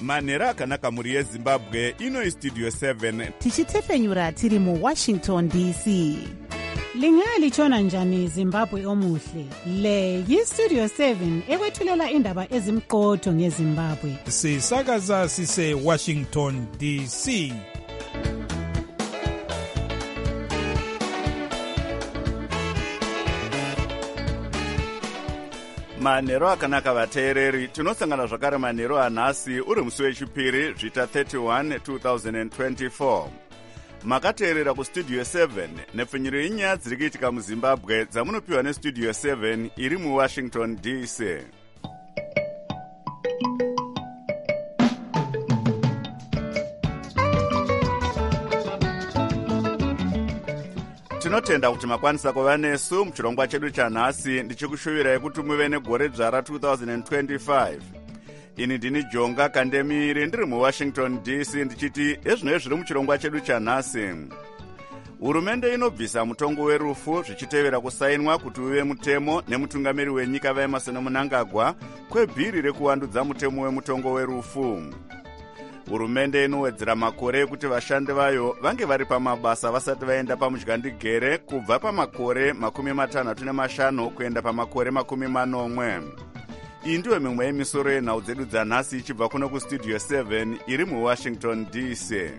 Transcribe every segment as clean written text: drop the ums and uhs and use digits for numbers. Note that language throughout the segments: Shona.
manhero akanaka mhuri yezimbabwe. Ino Studio 7 tichitefenyura tiri muWashington DC. Lingalitshona njani Zimbabwe omuhle? Le yiStudio 7 ekwethulela indaba ezimqotho ngeZimbabwe. Sisakaza sise Washington DC. manhero akanaka vateereri, tinosangana zvakare manhero anhasi uri musi wechipiri zvita 31 2024. Makateerera kuStudio 7 nepfunyiro yenyaya dziri kuitika muZimbabwe dzamunopiwa neStudio 7 iri muWashington DC. Tinotenda kuti makwanisa kuva nesu muchirongwa chedu chanhasi, ndichikushuvirai kuti muve negore dzvara 2025. Ini ndini Jonga Kandemiri ndiri muWashington DC ndichiti ezvinoi zviri muchirongwa chedu chanhasi. Hurumende inobvisa mutongo werufu zvichitevera kusainwa kuti uve mutemo nemutungamiri wenyika vaEmmerson Mnangagwa kwebhiri rekuwandudza mutemo wemutongo werufu. Hurumende inowedzera makore ekuti vashandi vayo vange vari pamabasa vasati vaenda pamudyandigere kubva pamakore 65 kuenda pamakore 80. Iyi ndiyo mimwe yemisoro yenhau dzedu dzanhasi ichibva kuno kuStudio 7 iri muWashington DC.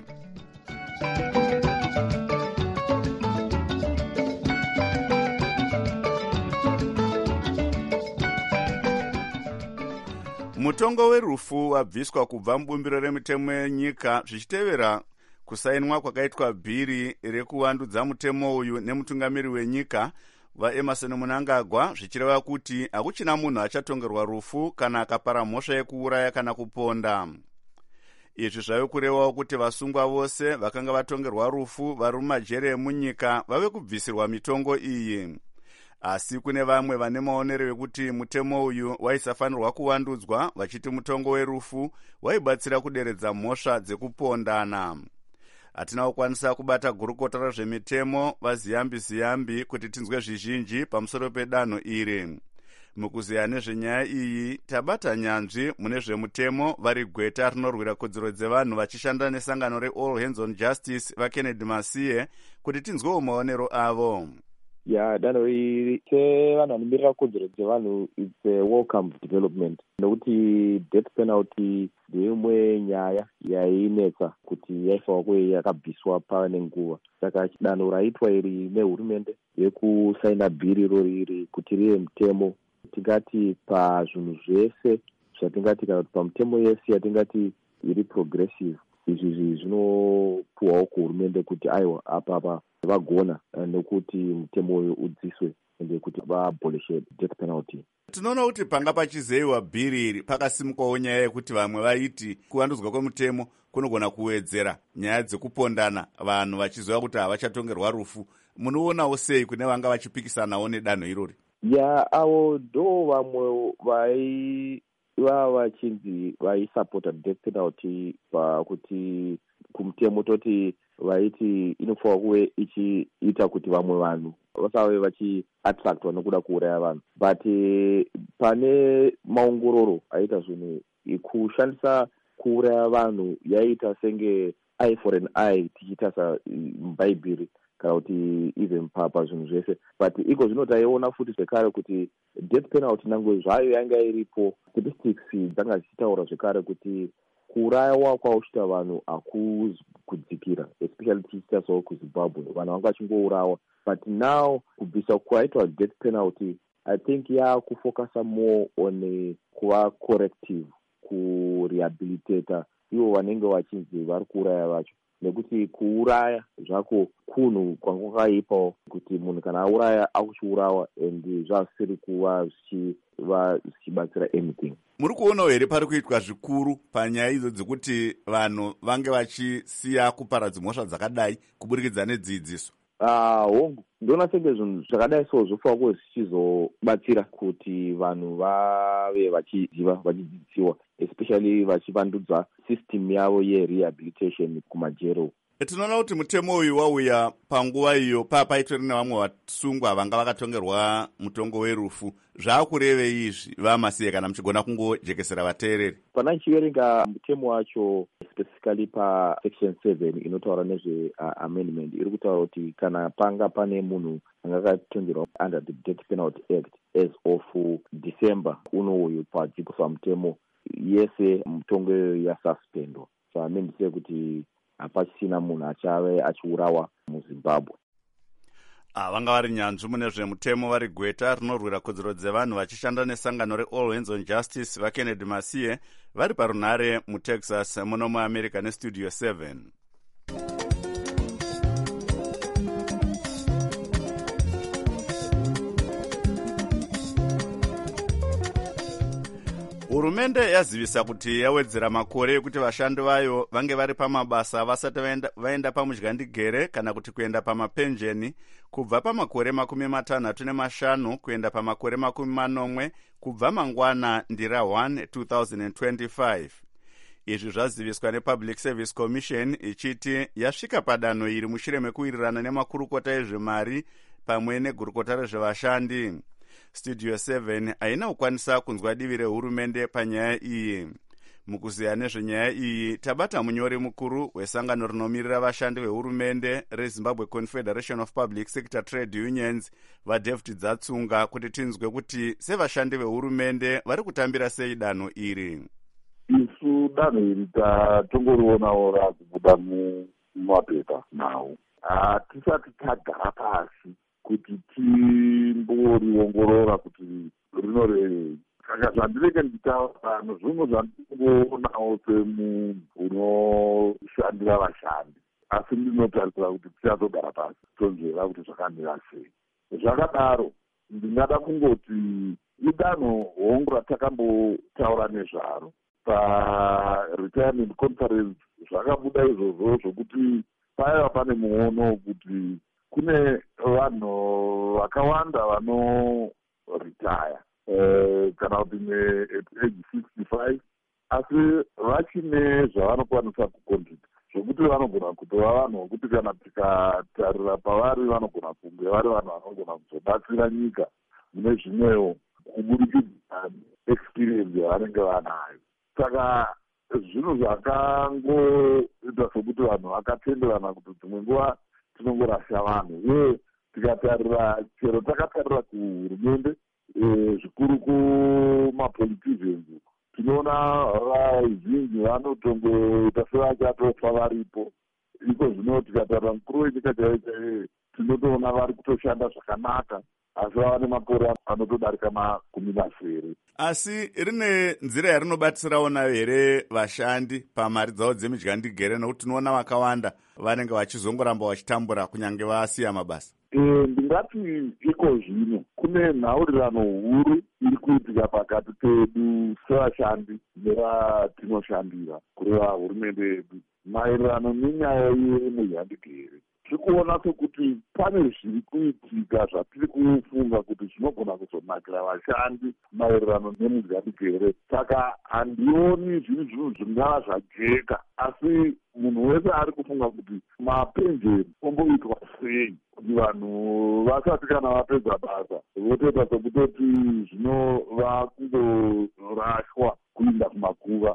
Mutongo werufu wabviswa kubva mubumbiro remitemo yenyika zvichitevera kusainwa kwakaitwa bhiri rekuwandudza mutemo uyu nemutungamiri wenyika vaEmmerson Mnangagwa, zvichireva kuti hakuchina munhu achatongerwa rufu kana akapara mhosva yekuuraya kana kuponda. Izvi zvave kurevawo kuti vasungwa vose vakanga vatongerwa rufu vari mumajere emunyika vave kubvisirwa mitongo iyi. Asi kune vamwe vane maonero ekuti mutemo uyu waisafanirwa kuwandudzwa, vachiti mutongo werufu waibatsira kuderedza mhosva dzekupondana. Hatina kukwanisa kubata gurukota rezvemitemo vaziyambi kuti tinzwe zvizhinji pamusoro pedanho iri. Mukuziya nezvenyaya iyi tabata nyanzvi mune zvemutemo vari gweta rinorwira kodzero dzevanhu vachishanda nesangano reAll Hands on Justice vaKennedy Masiye kuti tinzwewo maonero avo. Danho iri sevanhu vanomirira kodzero dzevanhu it's a welcome development, nokuti death penalty ndeimwe nyaya yainetsa kuti yaifanwa kuve yakabviswa pane nguva. Saka danho raitwa iri nehurumende yekusaina bhiri irori iri kuti rive mutemo, tingati pazvinhu zvese zvatingati kana kuti pamutemo yese yatingati iri progressive, izvi zvinopuwawo kuhurumende kuti aiwa apa vagona nekuti mutemo uyu udziswe ende kuti vaabolishe death penalty. Tinoona kuti panga pachizeyiwa bhiri iri pakasimukwawo nyaya yekuti vamwe vaiti kuwandudzwa kwemutemo kunogona kuwedzera nyaya dzekupondana, vanhu vachiziva kuti havachatongerwa rufu. Munoonawo sei kune vanga vachipikisanawo nedanho irori? Avo ndo vamwe vaiva vachinzi vaisapota death penalty pakuti kumutemo toti vaiti inofanwa kuve ichiita kuti vamwe vanhu vasave vachiattractwa nokuda kuuraya vanhu, but pane maongororo aita zvinhu kushandisa kuuraya vanhu yaita senge eye for an eye tichitarisa mubhaibheri kana kuti even pazvinhu zvese, but iko zvino taiona futi zvekare kuti death penalty nangwe zvayo yanga iripo, statistics dzanga dzichitaura zvekare kuti kuurayiwa kwauchita vanhu hakuzi kudzikira, especially tichitarisawo kuZimbabwe vanhu vanga vachingourawa, but now kubvisa kwaitwa death penalty I think yakufocusa more on kuva corrective, kurehabilitata ivo vanenge vachinzi vari kuuraya vacho, nekuti kuuraya zvako kunhu kwanga kwakaipawo kuti munhu kana auraya akuchiurawa and zvasiri kuva zvichibatsira anything. Muri kuonawo here pari kuitwa zvikuru panyaya idzo dzekuti vanhu vange vachisiya kuparadza mhosva dzakadai kuburikidza nedzidziso? Hongu ndona senge zvinhu zvakadai so zvofanwa kuve zvichizobatsira kuti vanhu vave vachidzidzisiwa, especially vachivandudza system yavo yerehabilitation kumajero. Tinoona kuti mutemo uyu wauya panguva iyo paitore nevamwe vasungwa vanga vakatongerwa mutongo werufu. Zvaakurevei izvi vaMasiye, kana muchigona kungojekesera vateereri? Pana ndichiverenga mutemo wacho specifically pasection 7 inotaura nezve amendment iri kutaura kuti kana panga pane munhu anga akatongerwa under the Death Penalty Act as of December uyu padzipiswa mutemo yese mutongo yasuspendwa. So amendise kuti hapachisina munhu achave achiurawa muZimbabwe. Vanga vari nyanzvi mune zvemutemo vari gweta rinorwira kodzero dzevanhu vachishanda nesangano reAll Hands on Justice vaKennedy Masiye vari parunhare muTexas muno muAmerica neStudio 7. Hurumende yazivisa kuti yawedzera makore ekuti vashandi vayo vange vari pamabasa vasati vaenda pamudyandigere kana kuti kuenda pamapenjeni kubva pamakore 65 kuenda pamakore 80 kubva mangwana ndira 1 2025. Izvi zvaziviswa nePublic Service Commission ichiti yasvika padanho iri mushure mekuwirirana nemakurukota ezvemari pamwe negurukota rezvevashandi. Studio 7 haina kukwanisa kunzwa divi rehurumende panyaya iyi. Mukuziya nezvenyaya iyi tabata munyori mukuru wesangano rinomirira vashandi vehurumende reZimbabwe Confederation of Public Sector Trade Unions vaDavid Dzatsunga kuti tinzwe kuti sevashandi vehurumende vari kutambira sei danho iri. Isu danho iri tatongorionawo rakubuda mumapepa nawo. Hatisati tagara pasi kuti timboriongorora kuti rinorevei. Saka zvandireke ndichitaura pano zvimwe zvandinongoonawo semunhu unoshandira vashandi, asi ndinotarisira kuti tichazogara pasi tonzvera kuti zvakamira sei. Zvakadaro ndingada kungoti idanho hongu ratakambotaura nezvaro paretirement conference. Zvakabuda izvozvo zvokuti paiva pane muono kuti kune vanhu vakawanda vanoritaya kana kuti neage 65 asi vachine zvavanokwanisa kucontribute zvokuti vanogona kutova vanhu vokuti kana tikatarira pavari vanogona kunge vari vanhu vanogona kuzobatsira nyika mune zvimwewo kubudikidza experience yavanenge vanayo. Saka zvinhu zvakangoita sokuti vanhu vakatenderana kuti dzimwe nguva tinongorasha vanhu uye tikatarira chero takatarira kuhurumende zvikuru kumapoliticians tinoona vazhinji vanotongoita sevachatofa varipo. Iko zvino tikatarira mukuru wenyika chaiye tinotoona vari kutoshanda zvakanaka asi vava nemakore anotodarika 10. Asi rine nzira yarinobatsirawo nayo here vashandi pamari dzavo dzemidyandigere, nokuti tinoona vakawanda vanenge vachizongoramba vachitambura kunyange vasiya mabasa? Ndingati iko zvino kune nhaurirano huru iri kuitika pakati pedu sevashandi nevatinoshandira kureva hurumende yedu maererano nenyaya yemudyandigere. Tiri kuona sokuti pane zviri kuitika zvatiri kufunga kuti zvinogona kuzonakira vashandi maererano nemudyandigere. Saka handioni zviri zvinhu zvingava zvajeka, asi munhu wese ari kufunga kuti mapenjeni omboitwa sei kuti vanhu vasati kana vapedza basa votoita sokutoti zvinova kundorashwa kuinda kumakuva.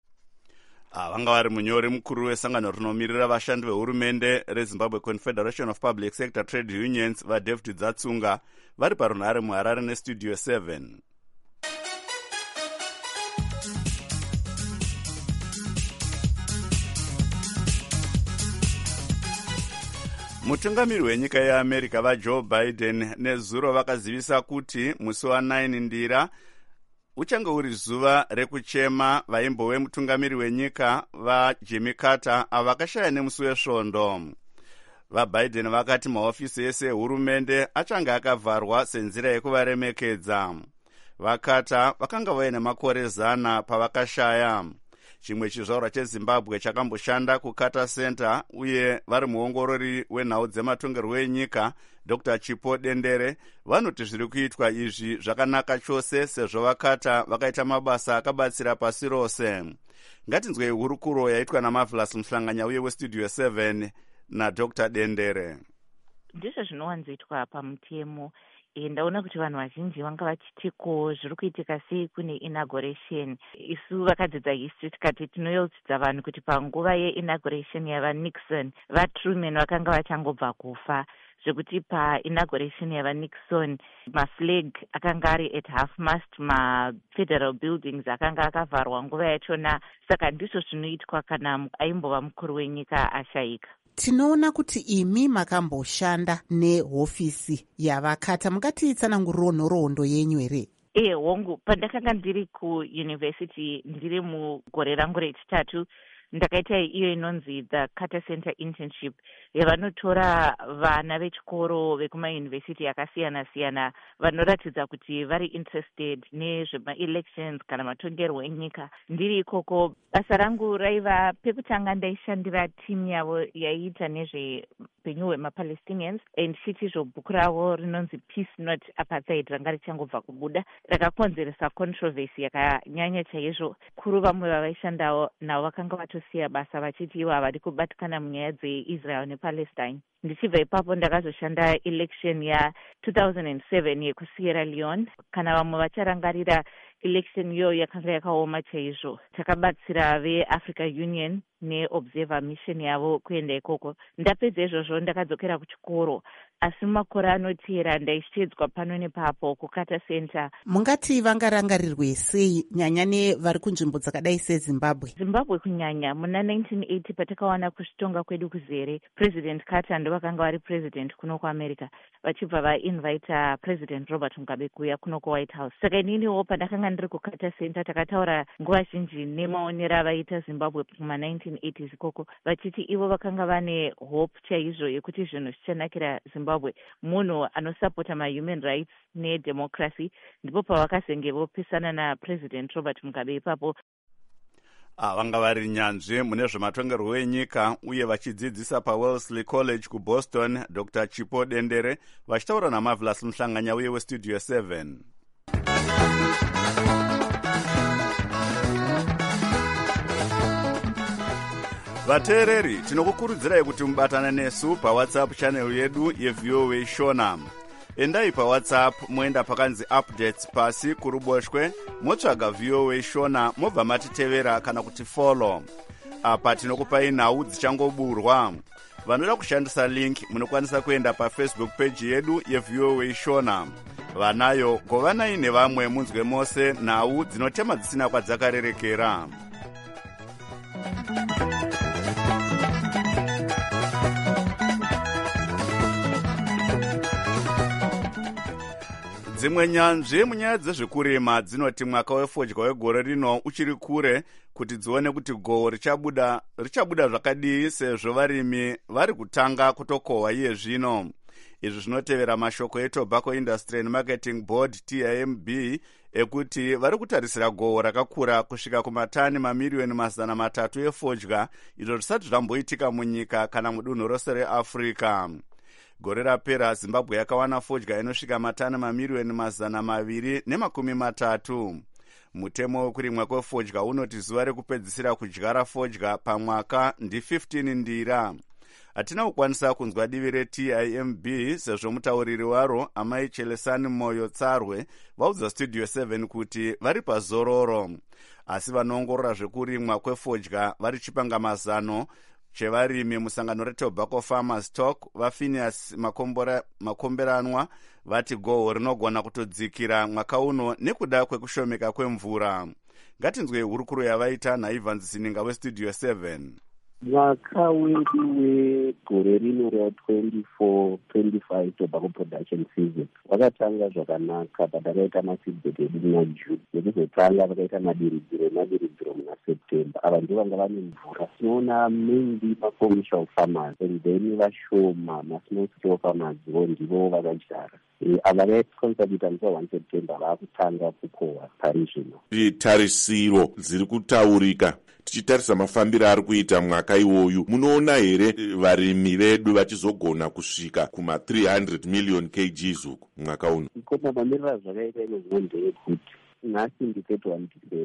Vanga vari munyori mukuru wesangano rinomirira vashandi vehurumende reZimbabwe Confederation of Public Sector Trade Unions vaDavid Dzatsunga vari parunhare muHarare neStudio 7. Mutungamiri wenyika yeAmerica vaJoe Biden nezuro vakazivisa kuti musi wa9 ndira uchange uri zuva rekuchema vaimbove mutungamiri wenyika vaJimmy Carter avakashaya nemusi wesvondo. VaBiden vakati mahofisi ese ehurumende achange akavharwa senzira yekuvaremekedza. VaCarter vakanga vaine makore 100 pavakashaya. Chimwe chizvarwa cheZimbabwe chakamboshanda kuCarter Center uye vari muongorori wenhau dzematongerwo enyika Dr. Chipo Dendere vanoti zviri kuitwa izvi zvakanaka chose sezvo vaCarter vakaita mabasa akabatsira pasi rose. Ngatinzwe hurukuro yaitwa naMarvelous Mhlanganya uye westudio 7 naDr Dendere. Ndizvo zvinowanzoitwa pamutemo. Ndaona kuti vanhu vazhinji vanga vachitiko zviri kuitika sei kune inauguration. Isu vakadzidza history tikati tinoyeuchidza vanhu kuti panguva yeinauguration yavaNixon vaTruman vakanga vachangobva kufa, zvekuti painauguration yavaNixon maflag akanga ari at half mast, mafederal buildings akanga akavharwa nguva yachona. Saka ndizvo zvinoitwa kana aimbova mukuru wenyika ashayika. Tinoona kuti imi makamboshanda nehofisi yavakata, mungatitsananguriro nhoroondo yenyu here? Hongu, pandakanga ndiri kuuniversity ndiri mugore rangu rechitatu, ndakaita iyo inonzi the Carter Center internship, yavanotora vana vechikoro vekumayunivhesiti yakasiyana-siyana vanoratidza kuti vari interested nezvema-elections kana matongerwo enyika. Ndiri ikoko, basa rangu raiva pekutanga ndaishandira timu yavo yaiita nezveupenyu hwemapalestinians, and chitizvo bhuku ravo rinonzi Peace Not Apartheid ranga richangobva kubuda, rakakonzeresa controversy yakanyanya chaizvo. Kuru vamwe vavaishandawo navo vakanga vatosiya basa vachiti ivo havadi kubatikana munyaya dzeIsrael nePalestine. Ndichibva ipapo ndakazoshanda election ya2007 yekuSierra Leone. Kana vamwe vacharangarira election iyoyo yakanga yakaoma chaizvo. Takabatsira veAfrica Union neobserver mission yavo kuenda ikoko. Ndapedza izvozvo ndakadzokera kuchikoro, asi makore anoteera ndaishedzwa pano nepapo kuCarter Center. Mungati vangarangarirwe sei nyanya nevari kunzvimbo dzakadai seZimbabwe? Zimbabwe kunyanya muna 1980 patakawana kuzvitonga kwedu kuzere, President Carter ndo vakanga vari president kuno kuAmerica, vachibva vainvita President Robert Mugabe kuuya kuno kuWhite House. Saka ininiwo pandakanga ndiri kuCarter Center takataura nguva zhinji nemaonero avaita Zimbabwe kuma 1980s ikoko, vachiti ivo vakanga vane hope chaizvo yekuti zvinhu zvichanakira Zimbabwe, munhu anosapota mahuman rights nedemocracy. Ndipo pavakazenge vopisana naPresident Robert Mugabe ipapo. Vanga vari nyanzvi mune zvematongerwo enyika uye vachidzidzisa paWellesley College kuBoston, Dr Chipo Dendere vachitaura naMarvelous Mhlanganya uye westudio 7. Vateereri, tinokukurudzirai kuti mubatane nesu paWhatsApp channel yedu yeVOA Shona. Endai paWhatsApp moenda pakanzi updates pasi kuruboshwe, motsvaga VOA Shona, mobva matitevera kana kuti follow. Apa tinokupai nhau dzichangoburwa. Vanoda kushandisa link munokwanisa kuenda paFacebook page yedu yeVOA Shona. Vanayo govanai nevamwe munzwe mose nhau dzinotema dzisina kwadzakarerekera. Dzimwe nyanzvi munyaya dzezvekurima dzinoti mwaka wefodya wegore rino uchiri kure kuti dzione kuti gohwo richabuda zvakadii, sezvo varimi vari kutanga kutokohwa iye zvino. Izvi zvinotevera mashoko eTobacco Industry and Marketing Board TIMB ekuti vari kutarisira gohwo rakakura kusvika kumatani mamiliyoni 300 efodya, izvo zvisati zvamboitika munyika kana mudunhu rose reAfrica. Gore rapera Zimbabwe yakawana fodya inosvika matani mamiliyoni 230. Mutemo wekurimwa kwefodya unoti zuva rekupedzisira kudyara fodya pamwaka ndi15 ndira. Hatina kukwanisa kunzwa divi reTIMB sezvo mutauriri waro Amai Chelesani Moyo Tsarwe vaudza studio 7 kuti vari pazororo, asi vanoongorora zvekurimwa kwefodya vari chipangamazano chevarimi musangano reTobacco Farmers Talk vaPhineas Makomberanwa vati gohwo rinogona kutodzikira mwaka uno nekuda kwekushomeka kwemvura. Ngatinzwe hurukuro yavaita naIvan Zininga westudio 7. Mwaka wedu wegore rino ra24-25 tobacco production season wakatanga zvakanaka, patakaita maseedbed edu muna June, nekuzotanga vakaita madiridziro muna September. Ava ndivo vanga vane mvura. Tinoona mainly macommercial farmers and then vashoma masmall scale farmers ndivo vakadyara. Ava vacontribute until 1 September vakutanga kukohwa pari zvino. Tarisiro dziri kutaurika tichitarisa mafambiro ari kuita mwaka iwoyu, munoona here varimi vedu vachizogona kusvika kuma 300 million kgs uku mwaka uno? Koma mamirira zvakaita ino zvino ndeyekuti nhasi ndi 31 December.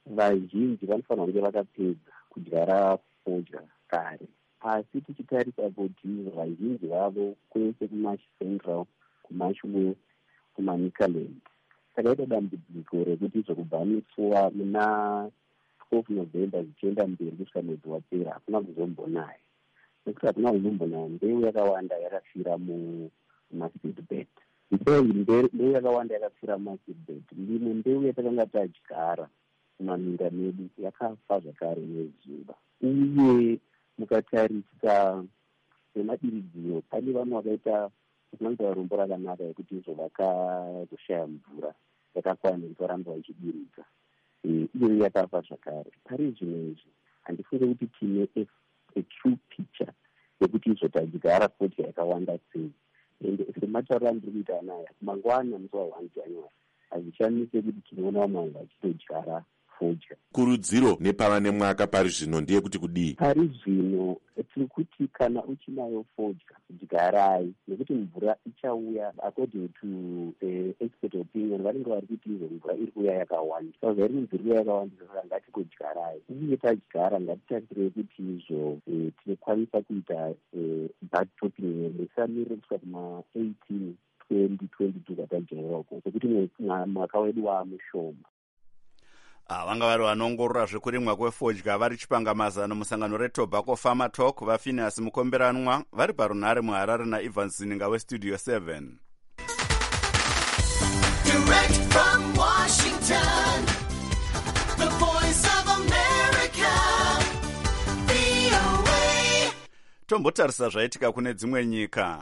vazhinji vanofanira kunge vakapedza kudyara fodya kare, asi tichitarisa kuti vazhinji vavo kwese kumash central, kumash west, kumanikaland takaita dambudziko rekuti zvokubva nesuwa muna 12 November zvichienda mberi kusvika mwedzi wapera hakuna kuzombonaya, nekuti hakuna kuzombonaya mbeu yakawanda yakafira mumaseedbed. Mbeu yakawanda yakafira mumaseedbed. Limwe mbeu yatakanga tadyara mumaminda medu yakafa zvakare nezuva. Uye mukatarisa nemadiridziro, pane vanhu vakaita kunanzva rombo rakanaka yekuti izvo vakazoshaya mvura yakakwana nekuti varamba vachidiridza, iyo yakafa zvakare. Pari zvino izvi handifunge kuti tine a true picture yekuti izvo tadyara fodya yakawanda sei. Ende sematauro andiri kuita anaya, mangwana musi wa1 January hazvichanise kuti tinoona vamwe vanhu vachitodyara fodya. Kurudziro nepava nemwaka pari zvino ndiye kuti kudii? Pari zvino tiri kuti kana uchinayo fodya dyarai, nekuti mvura ichauya according to expert opinion. Vanenge vari kuti izvo mvura iri kuuya yakawanda, saka iri mvura kuuya yakawanda, saka ngatikodyarayi. Uye tadyara ngatitakirei kuti izvo tinokwanisa kuita backtopping nesamirire kusvika kuma18 2022 katadyarira uko, sekuti mwaka wedu waamushoma. Vanga vari vanoongorora zvekurimwa kwefodya vari Chipangamazano musangano reTobacco Farmer Talk, vaPhineas Mukomberanwa vari parunhare muHarare naEvans Zininga weStudio 7. Direct from Washington, the voice of America, VOA. Tombotarisa zvaitika kune dzimwe nyika.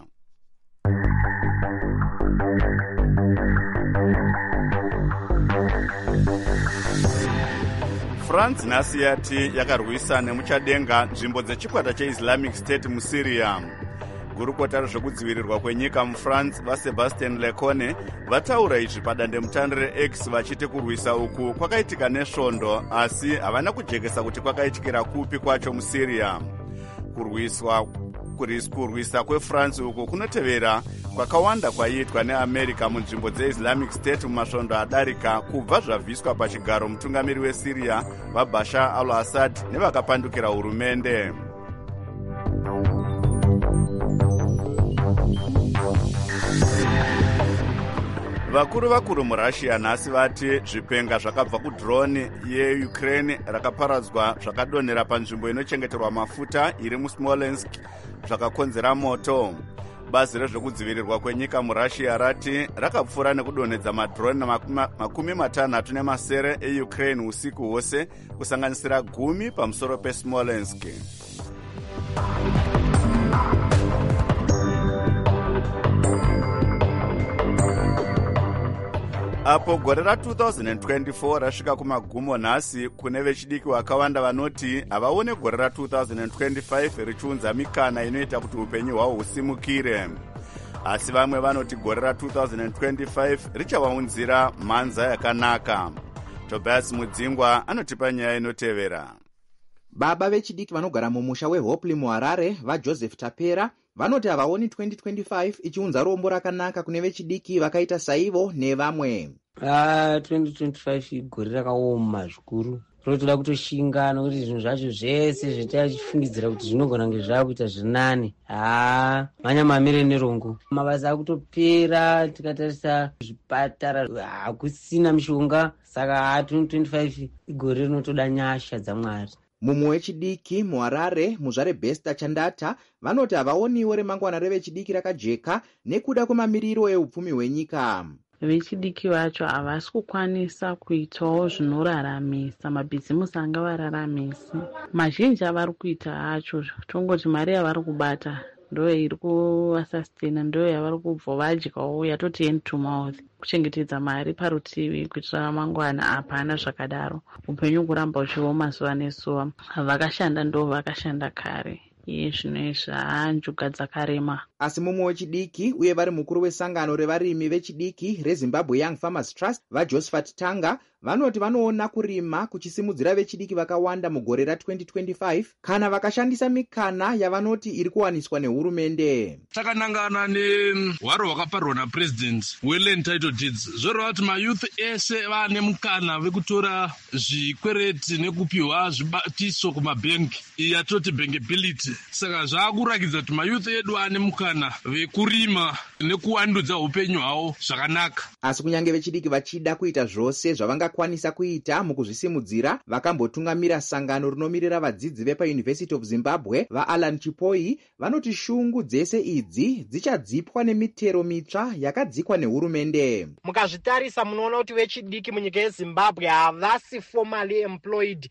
France nhasi yati yakarwisa nemuchadenga nzvimbo dzechikwata cheislamic state muSyria. Gurukota rezvekudzivirirwa kwenyika muFrance vaSebastien Lecorne vataura izvi padandemutande reX vachiti kurwisa uku kwakaitika nesvondo, asi havana kujekesa kuti kwakaitikira kupi kwacho muSyria. Kurwisa kweFrance uku kunotevera kwakawanda kwaiitwa neAmerica munzvimbo dzeIslamic State mumasvondo adarika kubva zvabviswa pachigaro mutungamiri weSyria vaBashar al-Assad nevakapandukira hurumende. Vakuru muRussia nhasi vati zvipenga zvakabva kudroni yeUkraine rakaparadzwa zvakadonhera panzvimbo inochengeterwa mafuta iri muSmolensk zvakakonzera moto. Bazi rezvekudzivirirwa kwenyika muRussia rati rakapfura nekudonhedza madroni 60 eUkraine usiku hwose, kusanganisira 10 pamusoro peSmolensk. Apo gore ra2024 rasvika kumagumo nhasi, kune vechidiki vakawanda vanoti havaone gore ra2025 richiunza mikana inoita kuti upenyu hwavo husimukire. Asi vamwe vanoti gore ra2025 richavaunzira mhanza yakanaka. Tobias Mudzingwa anotipa nyaya inotevera. Baba vechidiki vanogara mumusha weHopley muHarare vaJoseph Tapera vanoti havaoni 2025 ichiunza rombo rakanaka kune vechidiki vakaita saivo nevamwe. 2025 igore rakaoma zvikuru, rotoda kutoshinga nokuti zvinhu zvacho zvese zvatachifungidzira kuti zvinogona kunge zvakuita zvinani, manyamamire nerongo. Mabasa akutopera, tikatarisa zvipatara hakusina mishonga, saka 2025 igore rinotoda nyasha dzaMwari. Mumwe wechidiki muHarare muzvare Besta Chandata vanoti havaoniwo remangwana revechidiki rakajeka nekuda kwemamiriro eupfumi hwenyika. Vechidiki vacho havasi kukwanisa kuitawo zvinoraramisa, mabhizimusi anga vararamisi. Mazhinji avari kuita acho tongoti mari yavari kubata ndo iri kuvasastena, ndo yavari kubva vadyawo, yatoti hand to mouth, kuchengetedza mari parutivi kuitira ramangwana. Hapana zvakadaro, upenyu kuramba uchiwo mazuva nezuva. Vakashanda ndo vakashanda kare, iye zvinoizvi njuga dzakarema. Asi mumwe wechidiki uye vari mukuru wesangano revarimi vechidiki reZimbabwe Young Farmers Trust vaJosephat Tanga vanoti vanoona kurima kuchisimudzira vechidiki vakawanda mugore ra2025 kana vakashandisa mikana yavanoti iri kuwaniswa nehurumende. Takanangana nehwaro hwakaparwa napresident weland title deeds zvoreva kuti mayouth ese vane mukana vekutora zvikwereti nekupiwa zvibatiso kumabhengi yatoti bankability. Saka zvaakurakidza kuti mayouth edu ane mukana vekurima nekuwandudza upenyu hwavo zvakanaka. Asi kunyange vechidiki vachida kuita zvose zvavangakwanisa kuita mukuzvisimudzira, vakambotungamira sangano rinomirira vadzidzi vepa University of Zimbabwe vaAlan Chipoi vanoti shungu dzese idzi dzichadzipwa nemitero mitsva yakadzikwa nehurumende. Mukazvitarisa munoona kuti vechidiki munyika yeZimbabwe havasi formally employed,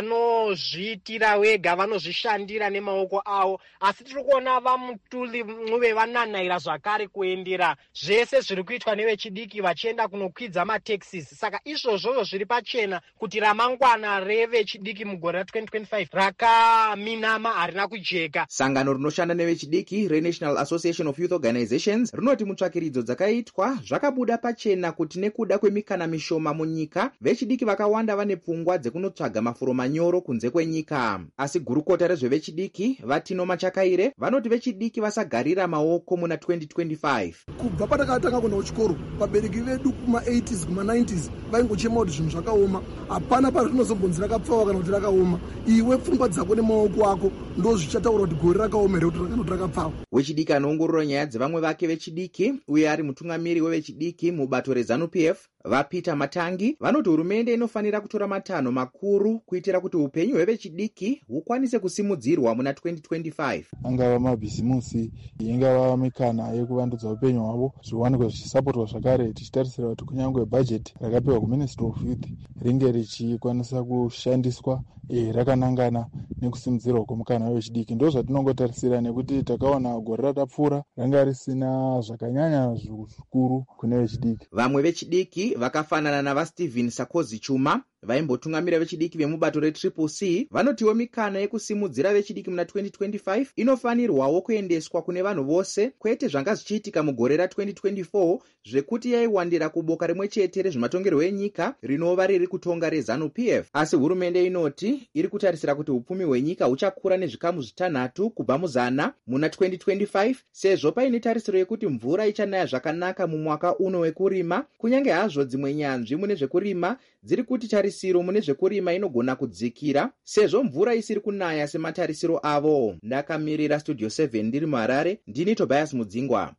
vanozviitira wega, vanozvishandira nemaoko avo, asi tiri kuona vamutuli mwe vananaira zvakare kuendera zvese zviri kuitwa nevechidiki vachienda kunokwidza mataxis. Saka izvozvo zviri pachena kuti ramangwana revechidiki mugore ra2025 rakaminama, harina kujeka. Sangano rinoshanda nevechidiki reNational Association of Youth Organizations rinoti mutsvakiridzo dzakaitwa zvakabuda pachena kuti nekuda kwemikana mishoma munyika, vechidiki vakawanda vane pfungwa dzekunotsvaga mafuro manyoro kunze kwenyika. Asi gurukota rezvevechidiki Vatino Machakaire vanoti vechidiki vasagarira maoko muna 2025. Kubva patakatanga kuenda kuchikoro, vabereki vedu kuma80s kuma90s vaingochema kuti zvinhu zvakaoma, hapana pari zvinozombonzi rakapfawa kana kuti rakaoma. Iwe pfungwa dzako nemaoko ako ndo zvichataura kuti gore rakaoma here kuti rakanoti rakapfawa. Wechidiki anoongorora nyaya dzevamwe vake vechidiki uye ari mutungamiri wevechidiki mubato reZANU-PF vaPeter Matangi vanoti hurumende inofanira kutora matanho makuru kuitira kuti upenyu hwevechidiki hukwanise kusimudzirwa muna 2025. Angava mabhizimusi, ingava mikana yekuvandudza upenyu hwavo zviwanikwe zvichisapotwa zvakare, tichitarisira kuti kunyange bhajeti rakapiwa kuMinistry of Youth ringe richikwanisa kushandiswa rakanangana nekusimudzirwa kwemukana wechidiki. Ndo zvatinongotarisira nekuti takaona gore ratapfuura ranga risina zvakanyanya zvikuru kune vechidiki. Vamwe vechidiki vakafanana navaStephen Sakozi Chuma vaimbotungamira vechidiki vemubato reCCC vanotiwo mikana yekusimudzira vechidiki muna 2025 inofanirwawo kuendeswa kune vanhu vose, kwete zvanga zvichiitika mugore ra2024 zvekuti yaiwandira kuboka rimwe chete rezvematongerwo enyika rinova riri kutonga reZANU-PF. Asi hurumende inoti iri kutarisira kuti upfumi hwenyika huchakura nezvikamu 6 kubva mu100 muna 2025 sezvo paine tarisiro yekuti mvura ichanaya zvakanaka mumwaka uno wekurima, kunyange hazvo dzimwe nyanzvi mune zvekurima dziri kuti tarisiro mune zvekurima inogona kudzikira sezvo mvura isiri kunaya sematarisiro avo. Ndakamirira Studio 7 ndiri muHarare, ndini Tobias Mudzingwa.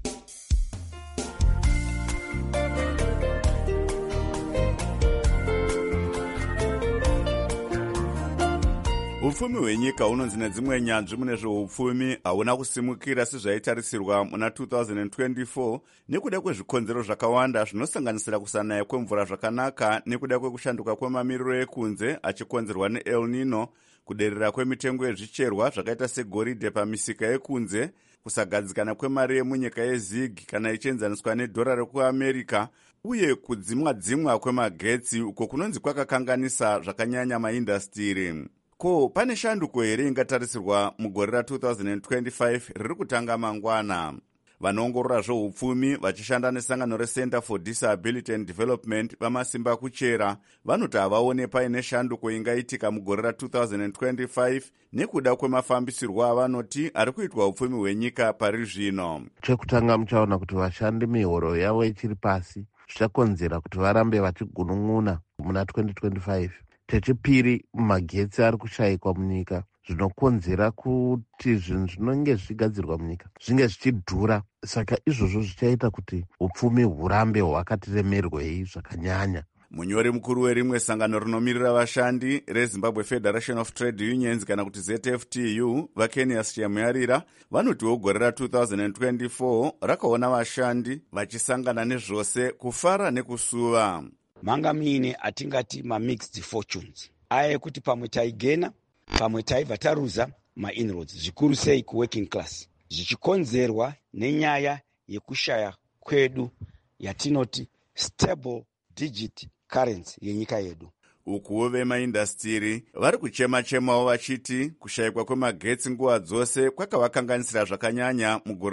Upfumi hwenyika unonzi nedzimwe nyanzvi mune zveupfumi hauna kusimukira sezvaitarisirwa muna 2024 nekuda kwezvikonzero zvakawanda zvinosanganisira kusanaya kwemvura zvakanaka nekuda kwekushanduka kwemamiriro ekunze achikonzerwa neEl Nino, kuderera kwemitengo yezvicherwa zvakaita segoridhe pamisika yekunze, kusagadzikana kwemari yemunyika yeZig kana ichienzaniswa nedhora rekuAmerica, uye kudzimwa kwemagetsi uko kunonzi kwakakanganisa zvakanyanya maindastiri. Ko, pane shanduko here ingatarisirwa mugore ra2025 riri kutanga mangwana? Vanoongorora zveupfumi vachishanda nesangano reCenter for Disability and Development vamasimba kuchera vanoti havaone paine shanduko ingaitika mugore ra2025 nekuda kwemafambisirwo avanoti ari kuitwa upfumi hwenyika pari zvino. Chekutanga muchaona kuti vashandi mihoro yavo ichiri pasi, zvichakonzera kuti varambe vachigunun'una muna 2025. Chechipiri, magetsi ari kushayikwa munyika zvinokonzera kuti zvinhu zvinenge zvichigadzirwa munyika zvinge zvichidhura. Saka izvozvo zvichaita kuti upfumi hurambe hwakatiremerwei zvakanyanya. Munyori mukuru werimwe sangano rinomirira vashandi reZimbabwe Federation of Trade Unions kana kuti ZFTU vaKenias Chemuyarira vanotiwo gore ra2024 rakaona vashandi vachisangana nezvose kufara nekusuva. Manga muine atingati ma-mixed fortunes, aya ekuti pamwe taigena pamwe taibva taruza ma-inroads, zvikuru sei kuworking class, zvichikonzerwa nenyaya yekushaya kwedu yatinoti stable digit currency yenyika yedu. ukuwo vemaindastiri vari kuchema-chemawo vachiti kushayikwa kwemagetsi nguva dzose kwakavakanganisira zvakanyanya mugore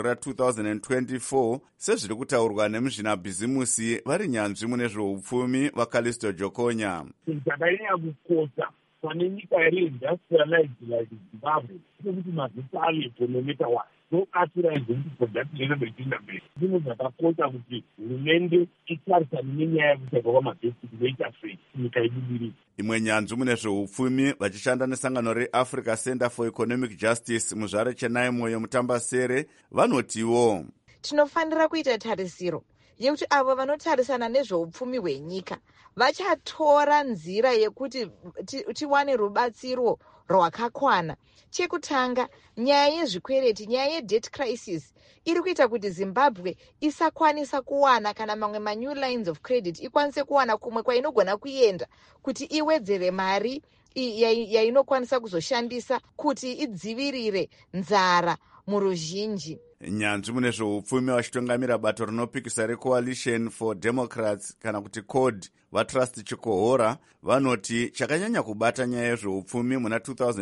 ra2024 sezviri kutaurwa nemuzvinabhizimusi vari nyanzvi mune zveupfumi vaCallisto Jokonya. Chakanyanya kukosha pane nyika reindustrialized like Zimbabwe kuti magetsi alekonometa wasi so atirize kuti production yedu ichienda mberi. Zvinhu zvakakosha kuti hurumende itarisane nenyaya yekushayikwa kwamagetsi kuzoita sei nyika ibudirire. Imwe nyanzvi mune zveupfumi vachishanda nesangano reAfrica Center for Economic Justice muzvare Chennai Moyo Mutambasere vanotiwo tinofanira kuita tarisiro yekuti avo vanotarisana nezveupfumi hwenyika vachatora nzira yekuti tiwane rubatsiro rwakakwana. Chekutanga, nyaya yezvikwereti, nyaya yedebt crisis iri kuita kuti Zimbabwe isakwanisa kuwana kana mamwe manew lines of credit ikwanise kuwana kumwe kwainogona kuenda kuti iwedzere mari yainokwanisa kuzoshandisa kuti idzivirire nzara muruzhinji. Nyanzvi mune zveupfumi vachitungamira bato rinopikisa reCoalition for Democrats kana kuti CODE vaTrust Chikohora vanoti chakanyanya kubata nyaya yezveupfumi muna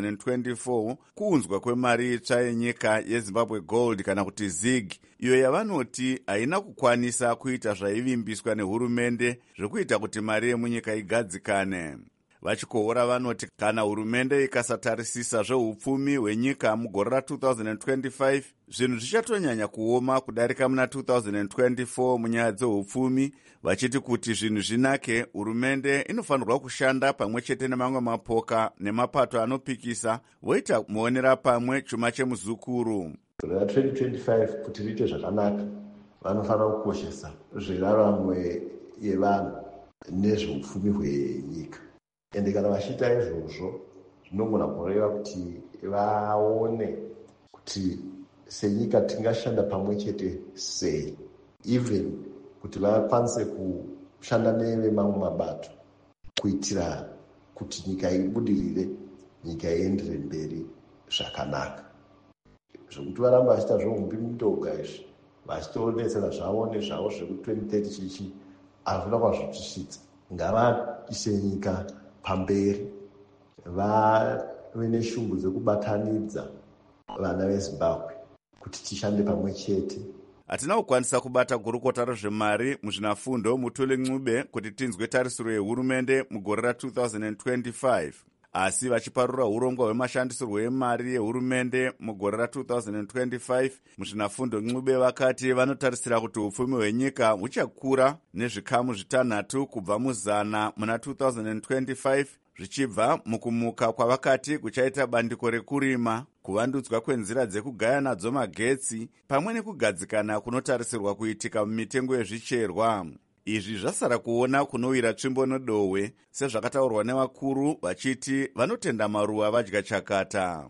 2024 kuunzwa kwemari itsva yenyika yeZimbabwe Gold kana kuti ZIG, iyo yavanoti haina kukwanisa kuita zvaivimbiswa nehurumende zvekuita kuti mari yemunyika igadzikane. Vachikohora vanoti kana hurumende ikasatarisisa zveupfumi hwenyika mugore ra2025 zvinhu zvichatonyanya kuoma kudarika muna 2024 munyaya dzeupfumi, vachiti kuti zvinhu zvinake hurumende inofanirwa kushanda pamwe chete nemamwe mapoka nemapato anopikisa voita muonera pamwe chuma chemuzukuru. Gore ra2025 kuti riite zvakanaka vanofanira kukoshesa zviraramwe yevanhu nezveupfumi hwenyika. Ende kana vachiita izvozvo zvinogona kureva kuti vaone kuti senyika tingashanda pamwe chete sei, even kuti vakwanise kushanda nevemamwe mabato kuitira kuti nyika ibudirire, nyika iendere mberi zvakanaka. Zvokuti varamba vachiita zvoumbi mutoga izvi vachitoonetsera zvavo nezvavo zveku2030 chichi hazvina kwazvotisvitsa. Ngavaise nyika pamberi, vave neshungu dzekubatanidza vana veZimbabwe kuti tishande pamwe chete. Hatina kukwanisa kubata gurukota rezvemari muzvinafundo Mutuli Ncube kuti tinzwe tarisiro yehurumende mugore ra2025, asi vachiparura urongwa hwemashandisirwo emari yehurumende mugore ra2025 muzvinafundo Ncube vakati vanotarisira kuti upfumi hwenyika huchakura nezvikamu zvitanhatu kubva muzana muna 2025 zvichibva mukumuka kwavakati kuchaita bandiko rekurima, kuvandudzwa kwenzira dzekugaya nadzo magetsi pamwe nekugadzikana kunotarisirwa kuitika mumitengo yezvicherwa. Izvi zvasara kuona kunowira tsvimbo nedohwe sezvakataurwa nevakuru vachiti vanotenda maruva vadya chakata.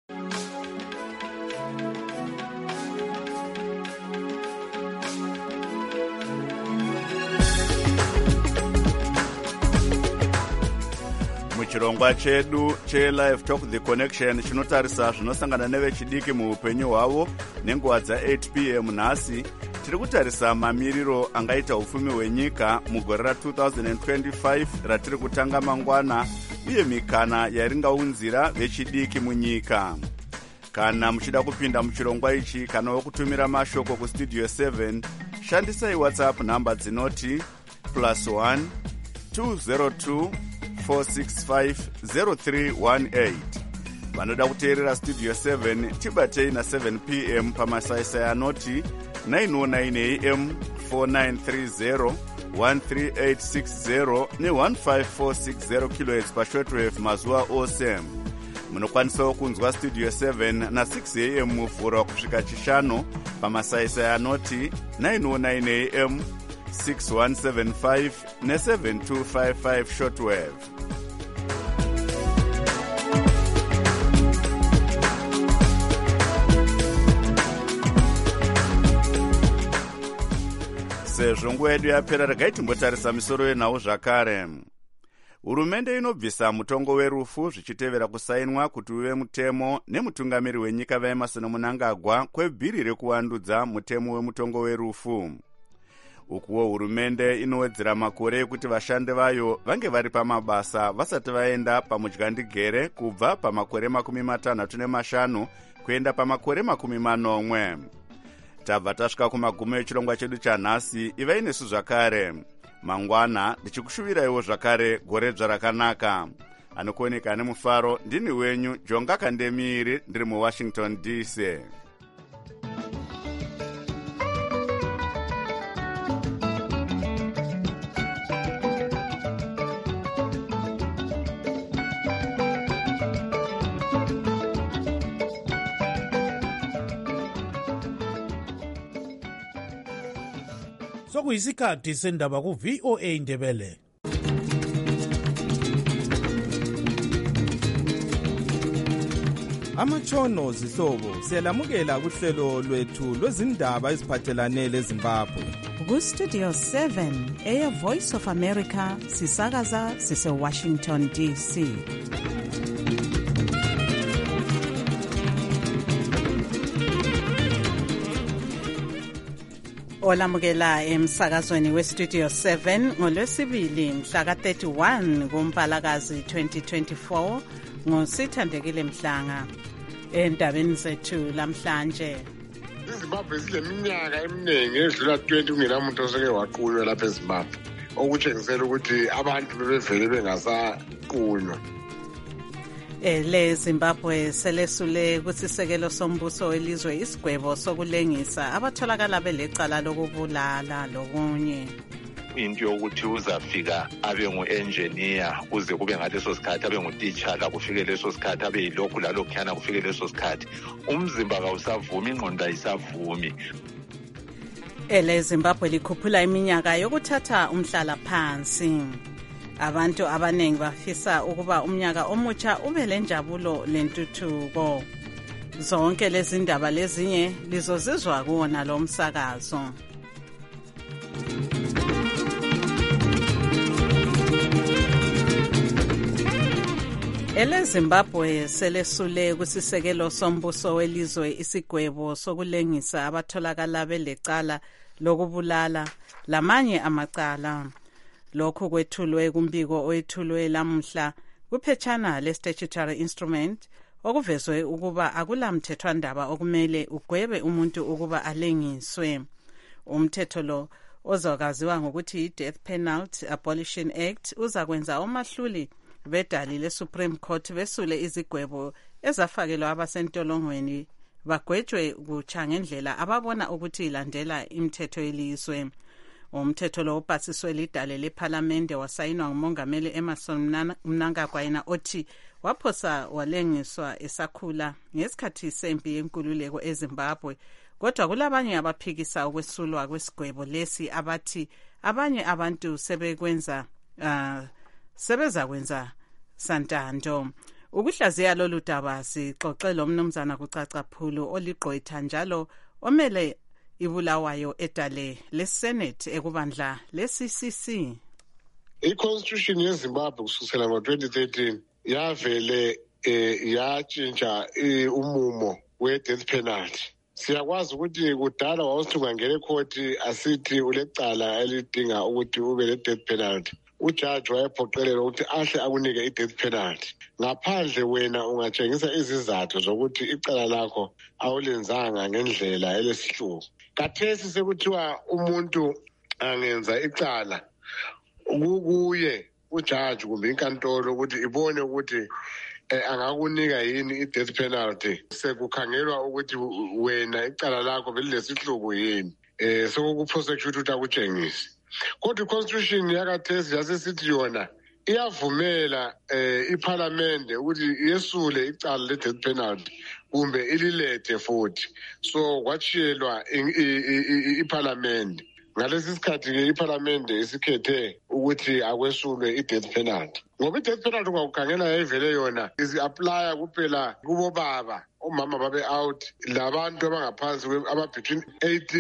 Muchirongwa chedu cheLive Talk The Connection chinotarisa zvinosangana nevechidiki muupenyu hwavo nenguva dza8 p.m. nhasi tiri kutarisa mamiriro angaita upfumi hwenyika mugore ra2025 ratiri kutanga mangwana uye mikana yaringaunzira vechidiki munyika. Kana muchida kupinda muchirongwa ichi kana wokutumira mashoko kustudio 7 shandisai WhatsApp nhamba dzinoti +1 202 4650318. Vanoda kuteerera studio 7 tibatei na7 p.m. pamasaisai anoti 909 am 4930 13860 ne15460 kHz pashortwave mazuva ose. Munokwanisawo kunzwa studio 7 na6 am muvhura kusvika chishanu pamasaisai anoti 909 am 6175 ne7255 shortwave. Sezvo nguva yedu yapera, regai timbotarisa misoro yenhau zvakare. Hurumende inobvisa mutongo werufu zvichitevera kusainwa kuti uve mutemo nemutungamiri wenyika vaEmmerson Mnangagwa kwebhiri rekuvandudza mutemo wemutongo werufu. ukuwo hurumende inowedzera makore ekuti vashandi vayo vange vari pamabasa vasati vaenda pamudyandigere kubva pamakore 65 kuenda pamakore 80. tabva tasvika kumagumo echirongwa chedu chanhasi. ivai nesu zvakare mangwana, ndichikushuviraiwo zvakare gore dzvarakanaka. anokuoneka nemufaro ndini wenyu Jonga Kandemiri, ndiri muWashington DC. sokuyisikhathi sendaba ku-VOA Ndebele. Amatshono zihlobo siyalamukela kuhlelo lwethu lwezindaba eziphathelane leZimbabwe. Ku-Studio 7 Air Voice of America sisakaza sise-Washington DC. Olamukela emsakazweni we-Studio 7 ngolwesibili mhla ka-31 kuMpalakazi 2024 ngosithandekile Mhlanga. Endabeni zethu lamhlanje, iZimbabwe sileminyaka eminingi edlula 20 kungenamuntu oseke waqunywa lapha eZimbabwe, okutshengisela ukuthi abantu bebevele bengasaqunywa. le Zimbabwe selesule kusisekelo sombuso welizwe isigwebo sokulengisa abatholakala belecala lokubulala lokunye. Into yokuthi uzafika abe ngu-engineer kuze kube ngaleso sikhathi abe ngutitshala kufike leso sikhathi abe yilokhu lalokhuyana kufike leso sikhathi, umzimba kawusavumi, ingqondo ayisavumi. ele Zimbabwe likhuphula iminyaka yokuthatha umhlala phansi. Abantu abaningi bafisa ukuba umnyaka omutsha ube lenjabulo lentuthuko. Zonke lezi ndaba lezinye lizozizwa kuwona lo msakazo. ele Zimbabwe selesule kusisekelo sombuso welizwe isigwebo sokulengisa abatholakala belecala lokubulala lamanye amacala. Lokhu kwethulwe kumbiko oyethulwe lamuhla kuphetshana le-statutory instrument okuvezwe ukuba akulamthethwandaba okumele ugwebe umuntu ukuba alengiswe. Umthetho lo ozokaziwa ngokuthi i-Death Penalty Abolition Act uzakwenza omahluli bedali le-Supreme Court besule izigwebo ezafakelwa abasentolongweni bagwetshwe kutsha ngendlela ababona ukuthi ilandela imithetho yelizwe. Umthetho lo upasiswe lidale lephalamende wasayinwa ngumongameli Emmerson Mnangagwa yena othi waphosa walengiswa esakhula ngesikhathi sempi yenkululeko eZimbabwe, kodwa kulabanye abaphikisa ukwesulwa kwesigwebo lesi abathi abanye abantu sebeza kwenza santando. Ukuhlaziya lolu daba sixoxe lo mnumzana kucacaphulu oligqwetha njalo omele ibulawayo edale leSenate ekubandla leCCC. I-Constitution yeZimbabwe kusukela ngo-2013 yavele yatshintsha umumo we-death penalty. Siyakwazi ukuthi kudala wawusithi ungangena ekhoti asithi ulecala elidinga ukuthi ube le-death penalty, ujaji wayephoqelela ukuthi ahle akunike i-death penalty ngaphandle wena ungatshengisa izizathu zokuthi icala lakho awulenzanga ngendlela elesihluku. Kathesi sekuthiwa umuntu angenza icala kuye ujaji kumbe inkantolo ukuthi ibone ukuthi angakunika yini i-death penalty, sekukhangelwa ukuthi wena icala lakho belilesihluku yini, sekukuprosecute ukuthi akutshengise. Kodwa i-constitution yakathesi yasesithi yona iyavumela iphalamende ukuthi yesule icala le-death penalty kumbe ililethe futhi. So kwatshiyelwa iphalamende. Ngalesi sikhathi-ke iphalamende isikhethe ukuthi akwesulwe i-death penalty. Ngoba i-death penalty kwakukhangela yayivele yona isi-aplya kuphela kubo baba, omama babe out, labantu abangaphansi ababetween 18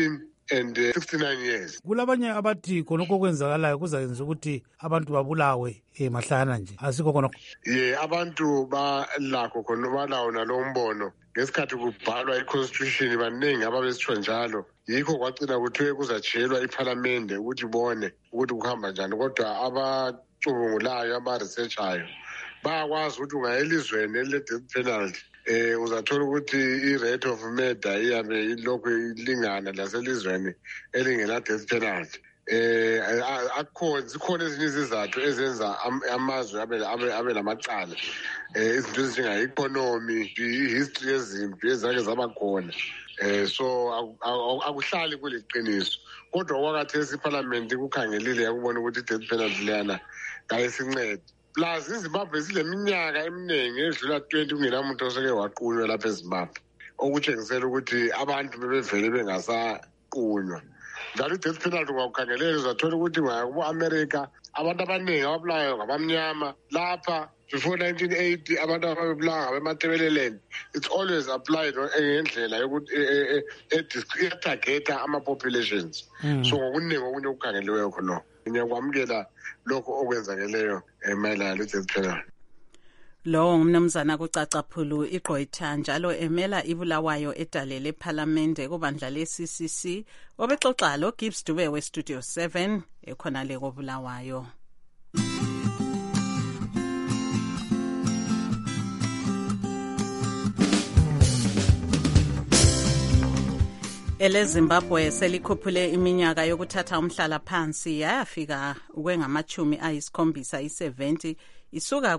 169 years. Kulabanye abathi khonokho kwenzakalayo kuzayenza ukuthi abantu babulawe mahlana nje asikho khonokho. Abantu balakho khona balawo nalo mbono ngesikhathi kubhalwa i-constitution baningi ababesitsho njalo. Yikho kwagcina kuthiwe kuzatshelwa iphalamende ukuthi bone ukuthi kuhamba njani, kodwa abacubungulayo abaresearchayo bayakwazi ukuthi ungayelizweni ele-death penalty uzathola ukuthi i-rate of murder iyabe ilokhu ilingana laselizweni elingena-death penalty. Zikhona ezinye izizathu ezenza amazwe abe lamacala, izinto ezinjenga-economy, i-history yezimpi ezake zaba khona. So akuhlali kuliqiniso, kodwa okwakhathesi iphalamenti kukhangelile yakubona ukuthi i-death penalty leyana kayisincede. Plus iZimbabwe sileminyaka eminingi edlula 20 kungenamuntu oseke waqunywa lapha eZimbabwe, okutshengisela ukuthi abantu bebevele bengasaqunywa. Njalo i-death penalty ungakukhangelela uzathola ukuthi kubo-America abantu abaningi ababulawayo ngabamnyama. Lapha before 1980 abantu ababebulawa ngabemaTebeleland. It's always applied ngendlela yokuthi etargeta ama-populations. So ngokuningi okunye okukhangeliweyo khona ngiyakwamukela lokho okwenzakeleyo mayelana le-death penalty. Lo ngumnumzana kucacaphulu iGqwetha njalo emela ibulawayo edale lePhalamende kubandla le-CCC obexoxa lo Gibbs Dube we-Studio 7 ekhona le kobulawayo. EleZimbabwe selikhuphule iminyaka yokuthatha umhlala phansi yafika kwengama-70 isuka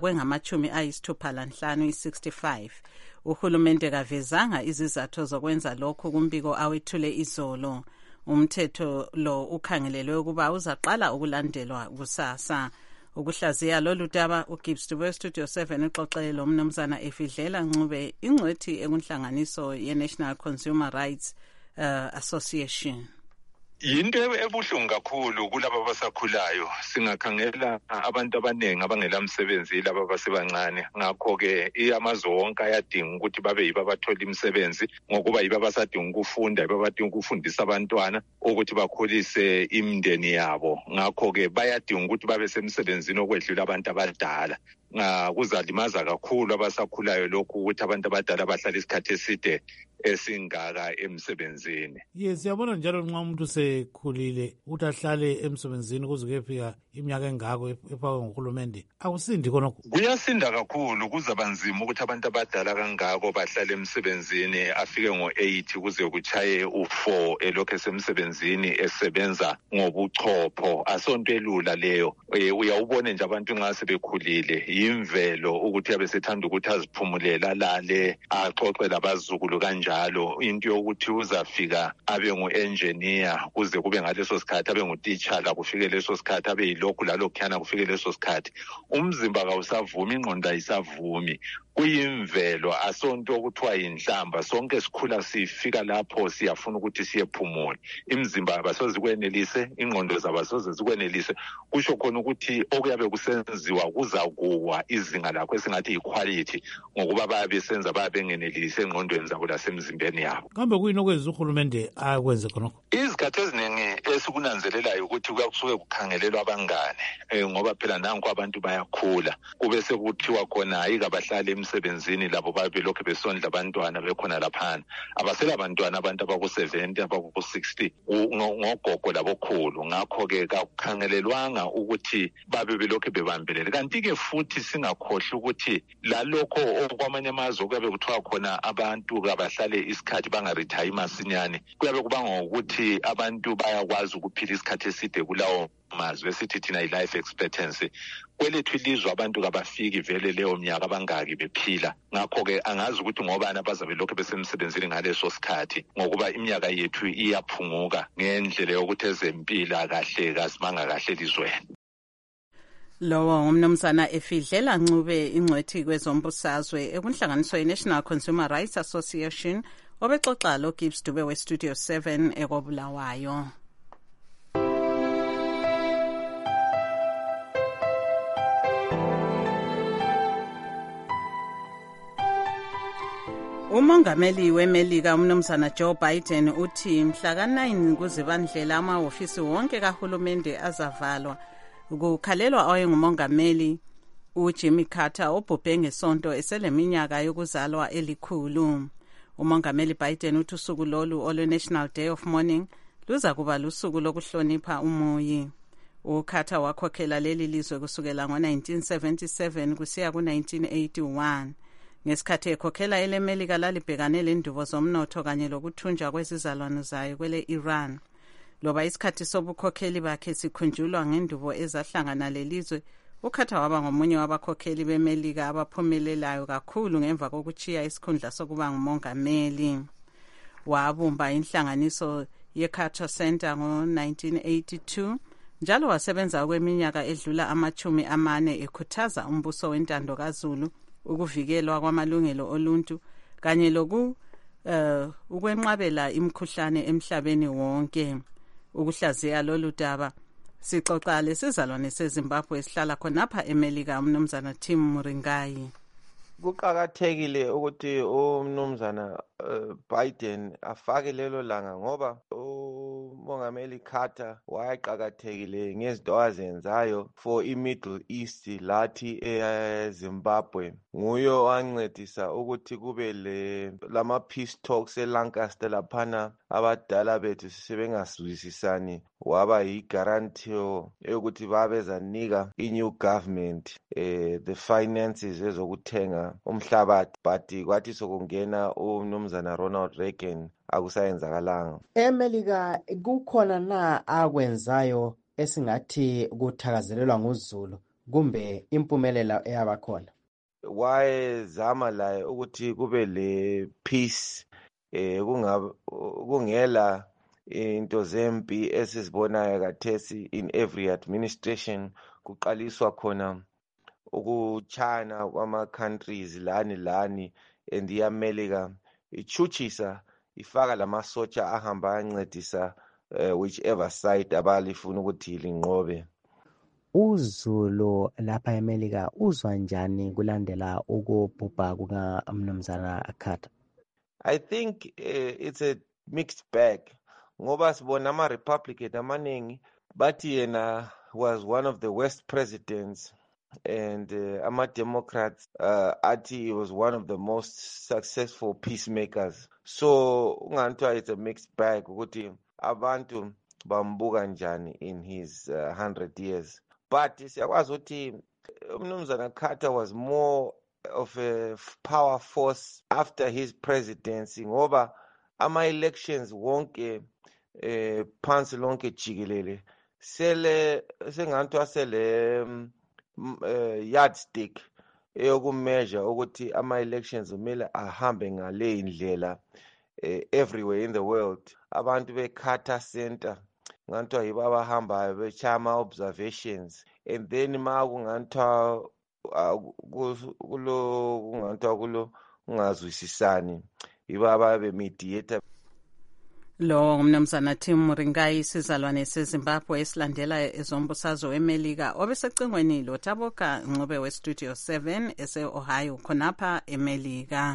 kwengama-65 i-65. Uhulumende kavezanga izizathu zokwenza lokhu kumbiko awethule izolo. Umthetho lo ukhangelelwe ukuba uzaqala ukulandelwa kusasa. Ukuhlaziya lolu daba uGibbs Dube Studio 7 uxoxele lo mnumzana Efidlela Ncube ingcwethi ekunhlanganiso ye-National Consumer Rights Association. Yinto ebuhlungu kakhulu kulabo abasakhulayo. Singakhangela abantu abaningi abangela umsebenzi laba abasebancane. Ngakho ke amazwe wonke ayadinga ukuthi babe yibo abathola imisebenzi ngokuba yibo abasadinga ukufunda, yibo abadinga ukufundisa abantwana ukuthi bakhulise imindeni yabo. Ngakho ke bayadinga ukuthi babe semsebenzini okwedlula abantu abadala. Kuzalimaza kakhulu abasakhulayo lokhu ukuthi abantu abadala bahlala isikhathi eside esingaka emsebenzini. Siyabona njalo nxa umuntu sekhulile ukuthi ahlale emsebenzini kuze kuyefika iminyaka engako efakwe nguhulumende akusindi khonokho. Kuyasinda kakhulu, kuzaba nzima ukuthi abantu abadala kangako bahlale emsebenzini afike ngo-8 kuze kuchaye u-4 elokhu esemsebenzini esebenza ngobuchopho. Asonto elula leyo. Uyawubone nje abantu nxa sebekhulile yimvelo ukuthi abe sethanda ukuthi aziphumulela alale axoxe labazukulu kanjalo. Into yokuthi uzafika abe ngu-engineer kuze kube ngaleso sikhathi, abe ngutitshala kufike leso sikhathi, abe yilokhu lalokhuyana kufike leso sikhathi. Umzimba kawusavumi, ingqondo ayisavumi. Kuyimvelo, asonto okuthiwa yinhlamba. Sonke sikhula sifika lapho siyafuna ukuthi siyephumula. Imizimba abasoze kwenelise, ingqondo zabasoze zikwenelise. Kusho khona ukuthi okuyabe kusenziwa kuzakuwa izinga lakho esingathi equality ngokuba bayabe senza bayabe bengenelise engqondweni zabo lasemzimbeni yabo. Kambe kuyini okwenza uhulumende akwenze khonokho? Izikhathi eziningi esikunanzelelayo ukuthi kusuke kukhangelelwa abangane ngoba phela nanku abantu bayakhula. Kube sekuthiwa khona ayikabahlale emsebenzini labo babe lokho besondla abantwana bekhona laphana. Abasela abantwana abantu abaku-70 abaku-60 ngogogo labokhulu. Ngakho ke kakukhangelelwanga ukuthi babe belokho bebambelele. Kanti ke futhi singakhohlwa ukuthi lalokho okwamanye amazwe kuyabe kuthiwa khona abantu kabahlale isikhathi bangarethayi masinyane. Kuyabe kubanga ukuthi abantu bayakwazi ukuphila isikhathi eside kulawo mazwe esithi thina i-life expectancy. Kwelethu ilizwe abantu kabafiki vele leyo minyaka abangaki bephila. Ngakho-ke angazi ukuthi ngobani abazabe lokhu besemsebenzini ngaleso sikhathi ngokuba iminyaka yethu iyaphunguka ngendlela yokuthi ezempila kahle kasimanga kahle elizweni. Lowo ngumnumzana Efidlela Ncube ingcwethi kwezombusazwe ekunhlanganiso ye-National Consumer Rights Association obexoxa lo Gibbs Dube we-Studio 7 ekobulawayo. umongameli wemelika umnumzana Joe Biden uthi mhla ka-9 kuZibandlela amahhovisi wonke kahulumende azavalwa. Kukhalelwa owayengumongameli uJimmy Carter obhubhe ngesonto eseleminyaka yokuzalwa elikhulu. Umongameli Biden uthi usuku lolu olu-National Day of Mourning luza kuba lusuku lokuhlonipha umuyi. UCarter wakhokhela leli lizwe kusukela ngo-1977 kusiya ku-1981. Ngesikhathi ekhokhela elemelika lalibhekane lendubo zomnotho kanye lokuthunjwa kwezizalwane zayo kwele Iran. Loba isikhathi sobukhokheli bakhe sikhunjulwa ngendubo ezahlangana lelizwe, uCarter waba ngomunye wabakhokheli bemelika abaphumelelayo kakhulu ngemva kokuchiya isikhundla sokuba ngumongameli. Wabumba inhlanganiso ye-Carter Center ngo-1982 njalo wasebenza kweminyaka edlula 40 ekhuthaza umbuso wentando kaZulu, ukuvikelwa kwamalungelo oluntu kanye ukwenqabela imikhuhlane emhlabeni wonke. Ukuhlaziya lolu daba sixoxa lesizalwane seZimbabwe esihlala khonapha eMelika umnumzana Tim Muringai. Kuqakathekile ukuthi umnumzana Biden afake lelo langa ngoba umongameli Carter wayaqakathekile ngezinto azenzayo for iMiddle East lathi eZimbabwe. Nguyo wancedisa ukuthi kube lama peace talks eLancaster laphana abadala bethu sebengazwisisani, waba yi-guarantee yokuthi babezanika i-new government the finances ezokuthenga umhlabathi, but kwathi sokungena umnumzana Ronald Reagan akusayenzakalanga. eMelika kukhona na akwenzayo esingathi kuthakazelelwa nguZulu kumbe impumelelo eyabakhona? Wayezama laye ukuthi kube le peace kungela into zempi esizibonayo kathesi in every administration. Kuqaliswa khona ukuchina kwama-countries lani and iAmelika ichuchisa ifaka lamasotsha ahamba ancedisa whichever side abalifuna ukuthi linqobe. uZulu lapha eMelika uzwa njani kulandela ukubhubha kukamnumzana Carter? I think it's a mixed bag ngoba sibona ama-Republican amaningi bathi yena was one of the worst presidents, and ama-Democrats athi he was one of the most successful peacemakers. So unganithiwa it's a mixed bag ukuthi abantu bambuka njani in his 100 years. But siyakwazi ukuthi umnumzana Carter was more of a power force after his presidency ngoba ama-elections wonke phansi lonke jikelele senganithiwa sele yardstick eyokumeasure ukuthi ama-elections kumele ahambe ngale indlela everywhere in the world. Abantu be-Carter Center nganithiwa yibo abahambayo bechaya ama-observations, and then ma kunganithiwa kungazwisisani yibo ababe-mediator. Lo umnumzana Tim Muringai isizalwane seZimbabwe esilandela ezombusazwe weMelika obesecingweni loTaboka Ncube weStudio 7 ese-Ohio khonapha eMelika.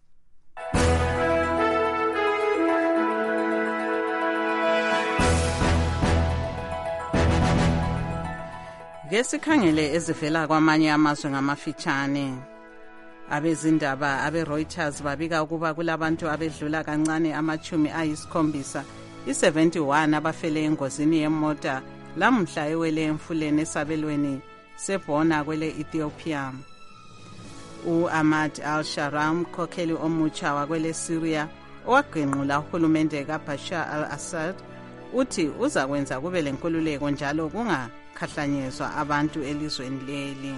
Ngesikhangele ezivela kwamanye amazwe ngamafitshane. Abezindaba abe-Reuters babika ukuba kulabantu abedlula kancane 70 i-71 abafele engozini yemota lamhla ewele emfuleni esabelweni sebhona kwele Ethiopia. U-Ahmad al-Sharam, khokheli omutsha wakwele Syria owagwenqula uhulumende kaBashar al-Assad, uthi uza kwenza kube lenkululeko njalo kungakhahlanyezwa abantu elizweni leli.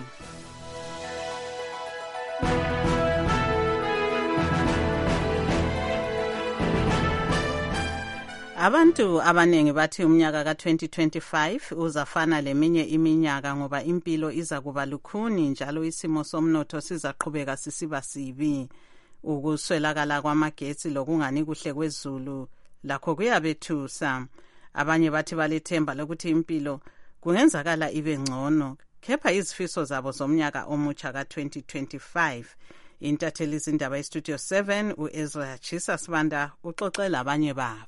Abantu abanengi bathi umnyaka ka-2025 uzafana leminye iminyaka ngoba impilo iza kuba lukhuni njalo isimo somnotho sizaqhubeka sisiba sibi. Ukuswelakala kwamagetsi lokungani kuhle kwezulu lakho kuyabethusa. Abanye bathi balethemba lokuthi impilo kungenzakala ibe ngcono, kepha izifiso zabo zomnyaka omutsha ka-2025 intatheli izindaba estudio 7 uEzra Chisa Sibanda uxoxela abanye babo.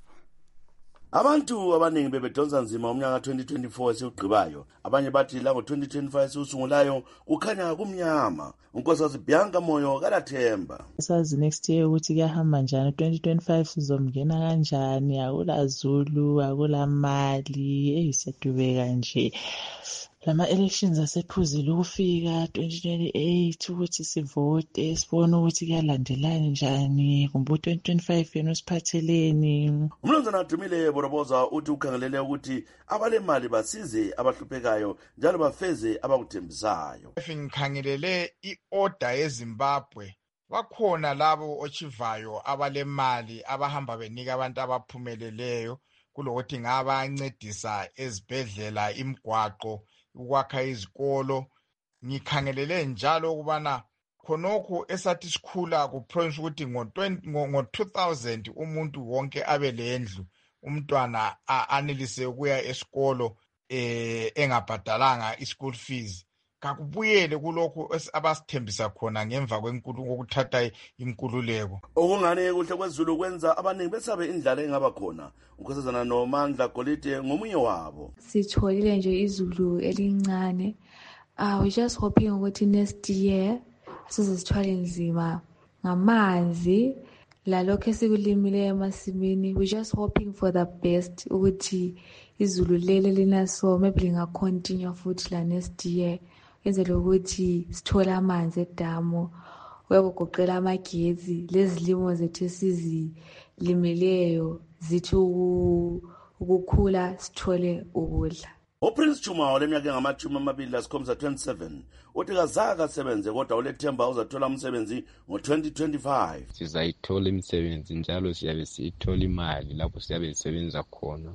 Abantu abaningi bebedonsa nzima umnyaka 2024 esiugqibayo. Abanye bathi la ngo2025 usungulayo ukhanya kumnyama. Unkosikazi Bianca Moyo kalathemba. Sazi next year ukuthi kuyahamba njani 2025 sizomngena kanjani, akula Zulu, akula mali, siyadubeka nje. Lama elections asephuzile ukufika 2028 ukuthi sivote sibone ukuthi kuyalandelana njani kumbe 2025 yena usiphatheleni. Umnumzana Dumile Boroboza uthi ukhangelele ukuthi abalemali basize abahluphekayo njalo bafeze abakuthembisayo. Ngikhangelele iorder yeZimbabwe bakhona labo ochivayo abalemali abahamba benika abantu abaphumeleleyo kulokuthi ngabancedisa ezibhedlela imigwaqo ukwakha izikolo. Ngikhangelele njalo ukubana khonokho esathi sikhula kupromise ukuthi ngo-2000 umuntu wonke abe lendlu, umntwana anelise ukuya esikolo engabhadalanga i-school fees. Kakubuyele kulokho abasithembisa khona ngemva kokuthatha inkululeko. Okungane kuhle kwezulu kwenza abaningi besabe indlala engaba khona. Unkosazana Nomandla Golide ngomunye wabo. Sitholile nje izulu elincane. We just hoping ukuthi next year sizithwale nzima ngamanzi lalokho esikulimile emasimini. We just hoping for the best ukuthi izulu lele linaso maybe lingacontinue futhi la next year. Enzele ukuthi sithola amanzi edamu ukugoqela amagezi lezilimo zethu esizilimeleyo zithi ukukhula sithole ukudla. uPrince Chuma oleminyaka engama-27 uthi kazange asebenze kodwa ulethemba uzathola umsebenzi ngo-2025. Sizayithola imisebenzi njalo siyabe siyithola imali lapho siyabe sisebenza khona,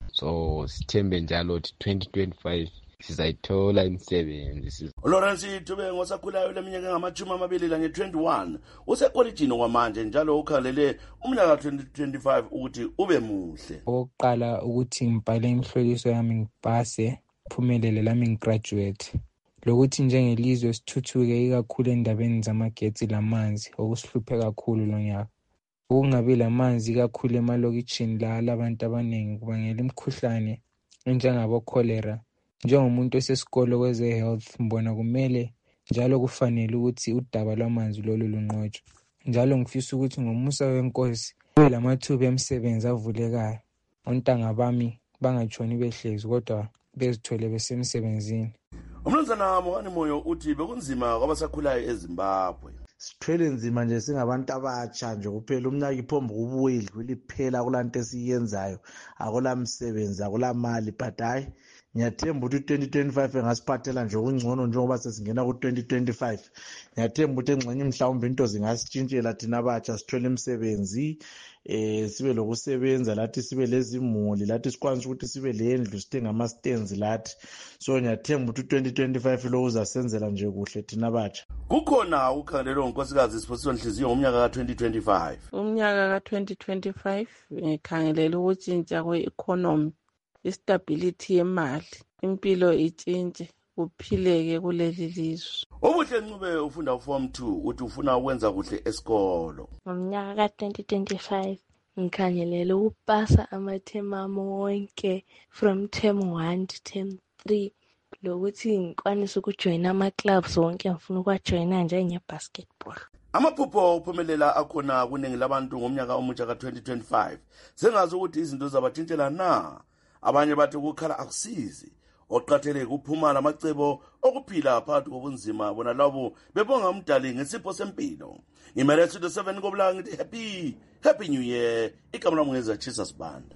so sithembe njalo ukuthi 2025 sizayithola imisebenzi. Lawrence Tube ngosakhulayo leminyaka engama-21 usekolejini kwamanje njalo ukhalele umnyaka 2025 ukuthi ube muhle. Oqala ukuthi ngibhale imihloliso yami ngipase phumelele lami ngigraduate. Lokuthi njengelizwe sithuthuke ikakhulu endabeni zamagetsi lamanzi okusihluphe kakhulu lo nyaka. Ukungabi lamanzi kakhulu emalokitshini la abantu abaningi kubangela imikhuhlane enjengabo cholera. Njengomuntu osesikolo kweze health mbona kumele njalo kufanele ukuthi udaba lwamanzi lolu lunqotshwe. Njalo ngifisa ukuthi ngomusa wenkosi kube lamathuba emisebenzi avulekayo. Ontanga bami bangatshoni behlezi kodwa bezithole besemsebenzini. Umnumzana Mohani Moyo uthi bekunzima kwabasakhulayo eZimbabwe. Sithwele nzima nje singabantu abatsha nje kuphela umnyaka iphombe kubuye idlule iphela kulanto esiyenzayo, akula msebenzi akula mali, but hayi ngiyathemba ukuthi 2025 engasiphathela nje okungcono njengoba sesingena ku-2025. Ngiyathemba ukuthi engxenye mhlawumbe into zingasitshintshela thina abatsha sithole imisebenzi, sibe lokusebenza lathi sibe lezimuli lathi sikwanise ukuthi sibe lendlu sithenga ama-stands lathi. So ngiyathemba ukuthi 2025 lo uzasenzela nje kuhle thina abatsha. Kukhona ukhangelelo ngonkosikazi Siphosiwe Nhliziyo ngomnyaka ka-2025. Umnyaka ka-2025 ngikhangelela ukutshintsha kwe-economy, istability yemali, impilo itshintshe, kuphileke kuleli lizwe. Obuhle Ncube ufunda uform 2 uthi ufuna ukwenza kuhle esikolo. Ngomnyaka ka-2025 ngikhangelela ukupasa amathemu ami wonke from term 1 to term 3 lokuthi ngikwanise ukujoyina ama-clubs wonke ngifuna ukuwajoyina njenge-basketball. Amaphupho uphumelela akhona kuningi labantu ngomnyaka omutsha ka-2025. Sengazi ukuthi izinto zabatshintshela na. Abanye bathi ukukhala akusizi. Oqathele kuphuma lamacebo okuphila phakathi kobunzima bona labo bebonga umdali ngesipho sempilo. Ngimele Studio 7 kobulanga ngithi happy new year. Igama lami ngeza Chisa Sibanda.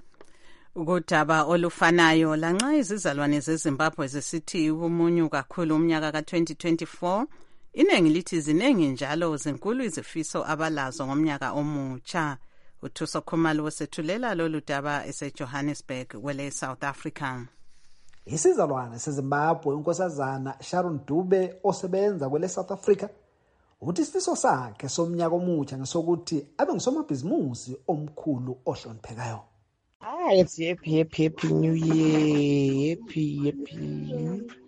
Ukudaba olufanayo lanxa izizalwane zeZimbabwe zisithi umunyu kakhulu umnyaka ka-2024, inengi lithi zinengi njalo zinkulu izifiso abalazo ngomnyaka omutsha. Uthuso Khumalo wesethulela lolu daba eseJohannesburg wele South Africa. Isizalwane seZimbabwe unkosazana Sharon Dube osebenza kwele South Africa uthi isifiso sakhe somnyaka omutsha ngesokuthi abe ngusomabhizimusi omkhulu ohloniphekayo. It's happy new year, happy.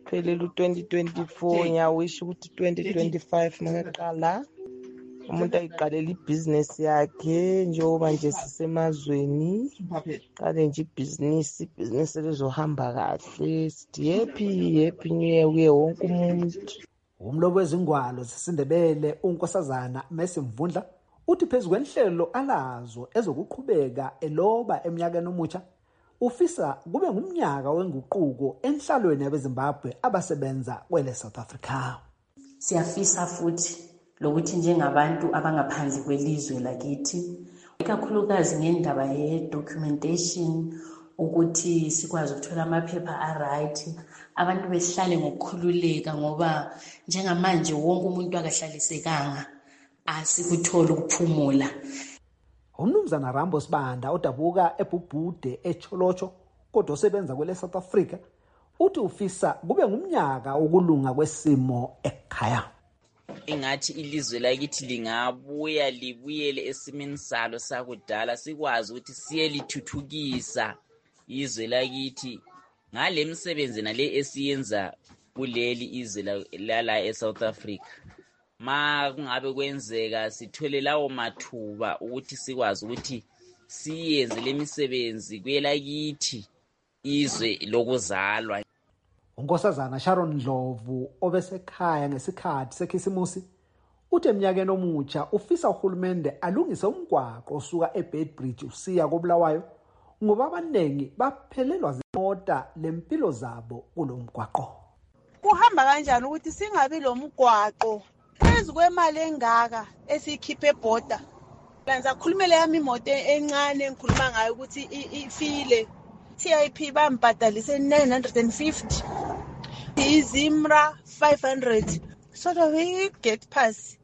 phelele u-2024 ngiyawisha ukuthi 2025 makaqala umuntu ayiqalela ibhizinesi yakhe njengoba nje sisemazweni qale nje ibhizinisi lizohamba kahle sithi happy new year kuye wonke umuntu. Umlobo wezingwalo zesindebele unkosazana Messi Mvundla uthi phezu kwenhlelo alazo ezokuqhubeka eloba eminyakeni omutsha ufisa kube ngumnyaka wenguquko enhlalweni yabeZimbabwe abasebenza kwele South Africa. Siyafisa futhi lokuthi njengabantu abangaphandle kwelizwe lakithi ikakhulukazi ngendaba ye-documentation ukuthi sikwazi ukuthola amaphepha a-right abantu behlale ngokukhululeka ngoba njengamanje wonke umuntu akahlalisekanga asikuthola ukuphumula. Umnumzana Rambo Sibanda odabuka eBhubhude eCholocho kodwa osebenza kwele South Africa uthi ufisa kube ngumnyaka wokulunga kwesimo ekhaya. Ingathi ilizwe lakithi lingabuya libuyele esimeni salo sakudala sikwazi ukuthi siyelithuthukisa izwe lakithi ngale misebenzi nale esiyenza kuleli izwe la eSouth Africa. Ma kungabe kwenzeka sithole lawo mathuba ukuthi sikwazi ukuthi siyenze lemisebenzi kuyelakithi izwe lokuzalwa. Unkosazana Sharon Ndlovu obesekhaya ngesikhathi sekhisimusi uthi eminyakeni omutsha ufisa uhulumende alungise umgwaqo osuka eBedbridge usiya koBulawayo ngoba abaningi baphelelwa zimota lempilo zabo kulomgwaqo. Kuhamba kanjani ukuthi singabi lo mgwaqo phezu kwemali engaka esikhiphe eborder lenza khulumele yami imoto encane engikhuluma ngayo ukuthi ifile TIP bambhadalise 950 izimra 500 sort of get pass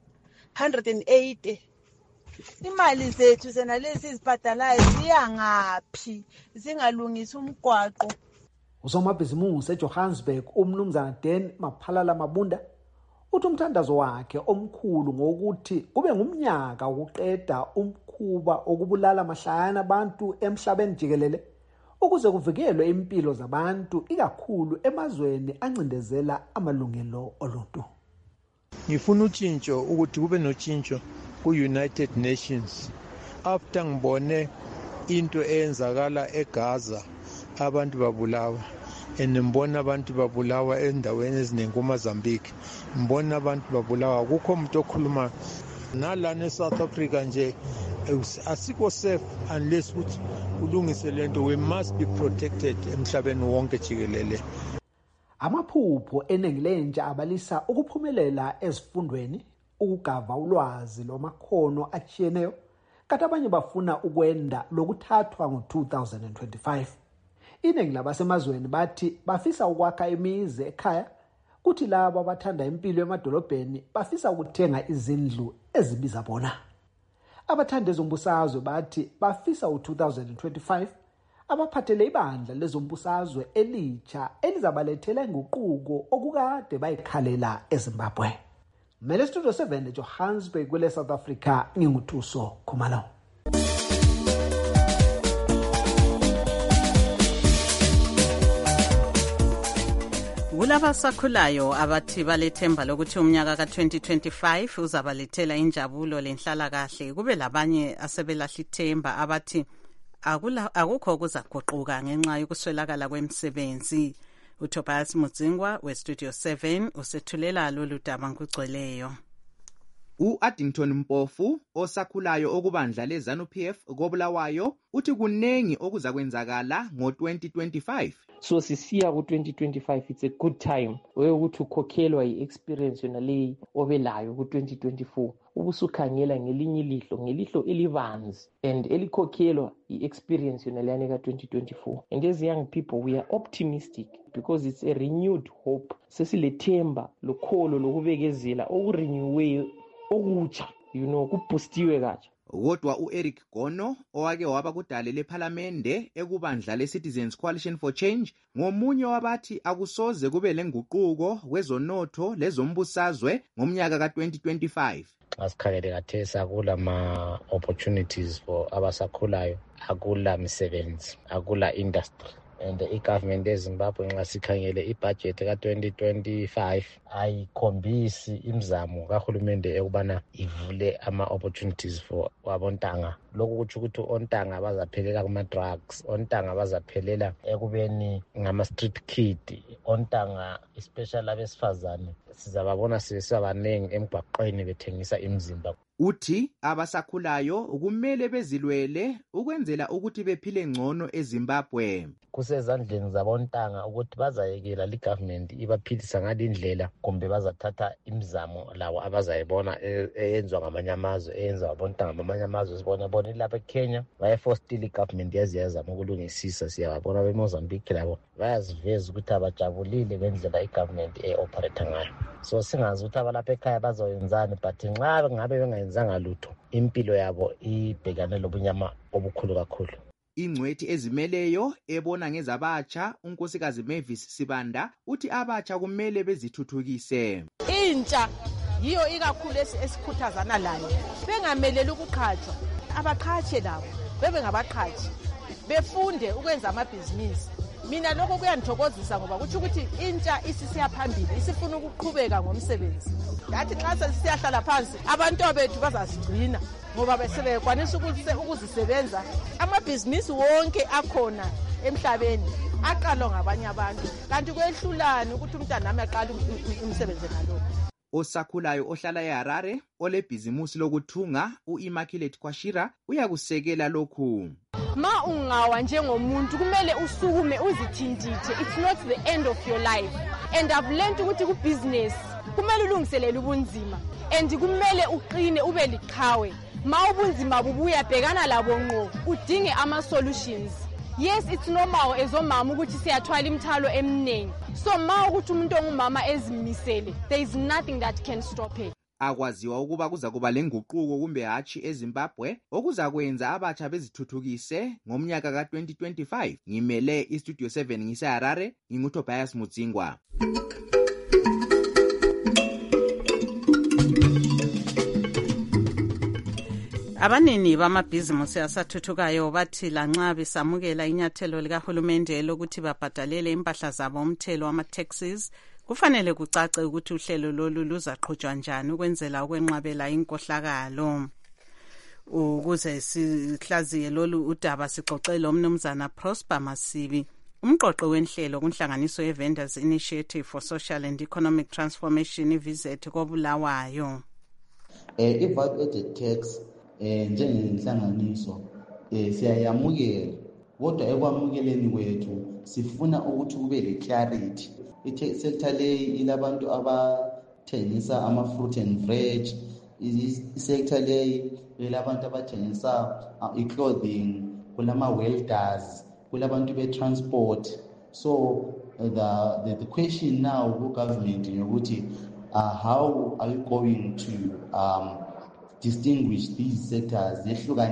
180. Imali zethu zenalezi izibhadalayo ziyangaphi zingalungisa umgwaqo. Usomabhizimusi eJohannesburg umnumzana Dan Maphalala Mabunda uthi umthandazo wakhe omkhulu ngokuthi kube ngumnyaka wokuqeda umkhuba okubulala amahlayana abantu emhlabeni jikelele ukuze kuvikelwe impilo zabantu ikakhulu emazweni ancindezela amalungelo oluntu. Ngifuna utshintsho ukuthi kube notshintsho ku-United Nations after ngibone into eyenzakala eGaza abantu babulawa ngibona abantu babulawa endaweni eziningi kuMozambique ngibona abantu babulawa kukho umuntu okhuluma nalana eSouth Africa nje asikho safe unless ukuthi ulungise lento. We must be protected emhlabeni wonke jikelele. Amaphupho eningi lentsha abalisa ukuphumelela ezifundweni ukugava ulwazi lomakhono achiyeneyo kanti abanye bafuna ukwenda lokuthathwa ngo-2025. Iningi labasemazweni bathi bafisa ukwakha imizi ekhaya kuthi labo abathanda impilo emadolobheni bafisa ukuthenga izindlu ezibiza bona. Abathanda ezombusazwe bathi bafisa u-2025 abaphathele ibandla lezombusazwe elitsha elizabalethela inguquko okukade bayikhalela eZimbabwe. Mele Studio 7 eJohannesburg kwele South Africa nginguthuso Khumalo. Kulaba sakhulayo abathi balethemba lokuthi umnyaka ka-2025 uzabalethela injabulo lenhlala kahle kube labanye asebelahla ithemba abathi akukho kuzaguquka ngenxa yokuswelakala kwemisebenzi. uTobias Mudzingwa weStudio 7 usethulela lolu daba ngugcweleyo. U-Addington Mpofu osakhulayo okubandla leZANU-PF koBulawayo uthi kunengi okuzakwenzakala ngo-2025. So sisiya ku-2025 it's a good time ukuthi ukhokhelwa i-experience yona leyi obelayo ku-2024 ubusukhangela ngelihlo elibanzi and elikhokhelwa i-experience yona leyane ka-2024. And as young people we are optimistic because it's a renewed hope. Sesilethemba lokholo lokubekezela okurenewiweyo okutsha kubhustiwe katsha. Kodwa u-Eric Gono owake waba kudale lephalamende ekubandla le-Citizens Coalition for Change ngomunye wabathi akusoze kube lenguquko kwezonotho lezombusazwe ngomnyaka ka-2025. Asikhangele kathesa akula ma-opportunities for abasakhulayo, akula misebenzi, akula industry. and i-government eZimbabwe nxa sikhangele ibudget ka-2025 ayikhombisi imizamo kahulumende ekubana ivule ama-opportunities for abontanga. Lokhu kutsho ukuthi ontanga bazaphelela kuma-drugs, ontanga bazaphelela ekubeni ngama-street kid, ontanga especially abesifazane sizababona sebesabanengi emgwaqweni bethengisa imizimba. Uthi abasakhulayo kumele bezilwele ukwenzela ukuthi bephile ngcono eZimbabwe. Kusezandleni zabontanga ukuthi bazayekela li-government ibaphilisa ngalindlela kumbe bazathatha imizamo lawo abazayibona eyenzwa ngamanye amazwe, eyenzwa abontanga ngamanye amazwe. Sibona bona lapha eKenya baye-force i-government yazama ukulungisisa. Siyababona beMozambique labo bayaziveza ukuthi abajabulile ngendlela i-government e-operate ngayo. So singazi ukuthi abalapha ekhaya bazoyenzani, but nxa ngabe bengayenzanga lutho impilo yabo ibhekane lobunyama obukhulu kakhulu. Ingcwethi ezimeleyo ebona ngezabatsha unkosikazi Mavis Sibanda uthi abatsha kumele bezithuthukise. Intsha yiyo ikakhulu esikhuthazana layo, bengameleli ukuqhatshwa, abaqhatshe labo bebe ngabaqhatshi, befunde ukwenza amabhizinisi. Mina lokho kuyangithokozisa ngoba kuthi ukuthi intsha isisiya phambili, isifuna ukuqhubeka ngomsebenzi. Yathi nxa sesiyahlala phansi abantu bethu bazasigcina ngoba besebekwanisa ukuzisebenza. Amabhizinisi wonke akhona emhlabeni aqalwa ngabanye abantu, kanti kwehlulani ukuthi umntana nami aqale umsebenzi ngalokho. Osakhulayo ohlala eHarare olebhizimusi lokuthunga uImmaculate Kwashira uyakusekela lokhu. Ma ungawa njengomuntu kumele usukume uzithindithe. It's not the end of your life. And I've learned ukuthi ku business kumele ulungiselele ubunzima and kumele uqine ube liqhawe. Ma ubunzima bubuya bhekana labo ngqo udinge ama solutions. Yes, it's normal ezomama ukuthi siyathwala imithalo eminingi. So ma ukuthi umuntu ongumama ezimisele, there is nothing that can stop her. Akwaziwa ukuba kuza kuba lenguquko kumbe hatshi eZimbabwe okuza kwenza abatsha bezithuthukise ngomnyaka ka-2025. Ngimele iStudio 7 ngiseHarare, nginguTobias Mutsingwa. Abanini bamabhizimusi asathuthukayo bathi lanxa besamukela inyathelo likahulumende lokuthi babhadalele impahla zabo umthelo wama-taxes, kufanele kucace ukuthi uhlelo lolu luzaqhutshwa njani ukwenzela ukwenqabela inkohlakalo. Ukuze sihlaziye lolu udaba sixoxele umnumzana Prosper Masibi, umqoqi wenhlelo kunhlanganiso ye-Vendors Initiative for Social and Economic Transformation i-VISET koBulawayo. I-value added tax njengenhlanganiso siyayamukela, kodwa ekwamukeleni kwethu sifuna ukuthi kube le-clarity. I-sector leyi ilabantu abathengisa ama-fruit and veg, i-sector leyi ilabantu abathengisa i-clothing, kulama-welders, kulabantu be-transport. So the question now ku-government yokuthi how are you going to distinguish these sectors,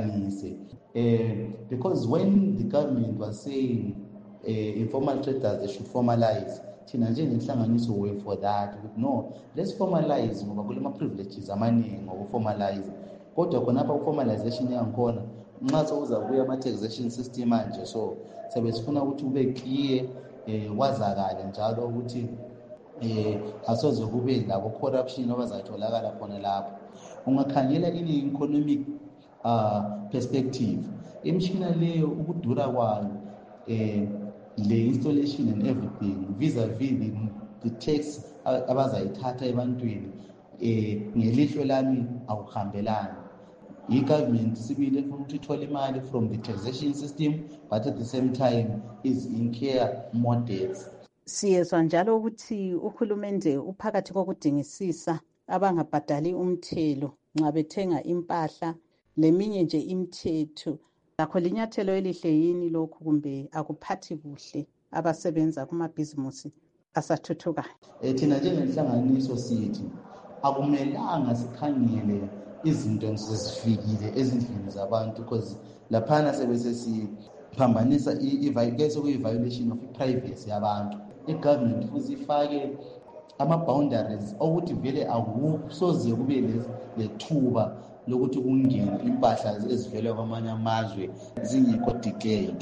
because when the government was saying informal traders they should formalize, thina njengenhlanganiso we for that, no, let's formalize ngoba kulama privileges amaningi ngokuformalize, kodwa khonapha ku-formalization yangikhona nxa sokuza kuya ama-taxation system manje, so sabe sifuna ukuthi kube clear, kwazakale njalo ukuthi asoze kube labo corruption abazatholakala khona lapho. Ungakhangela in-economic perspective, imishina leyo ukudura kwayo, le-installation and everything vis-a-vis the tax abazayithatha ebantwini, ngelihlo lami akuhambelani. I-government sibile funa ukuthi ithole imali from the taxation system, but at the same time is incur more debts. Siyezwa njalo ukuthi uhulumende uphakathi kokudingisisa abangabhadali umthelo nxa bethenga impahla leminye nje imithetho. Lakho linyathelo elihle yini lokhu kumbe akuphathi kuhle abasebenza kumabhizimusi asathuthukayo? Thina njengenhlanganiso sithi akumelanga sikhangele izinto nsezifikile ezindlini zabantu, because laphana sebesesiphambanisa kuyi-violation of i-privacy yabantu. I-government futhi ifake ama-boundaries okuthi vele akusoze kube lethuba lokuthi kungene impahla ezivela kwamanye amazwe zingekho declared.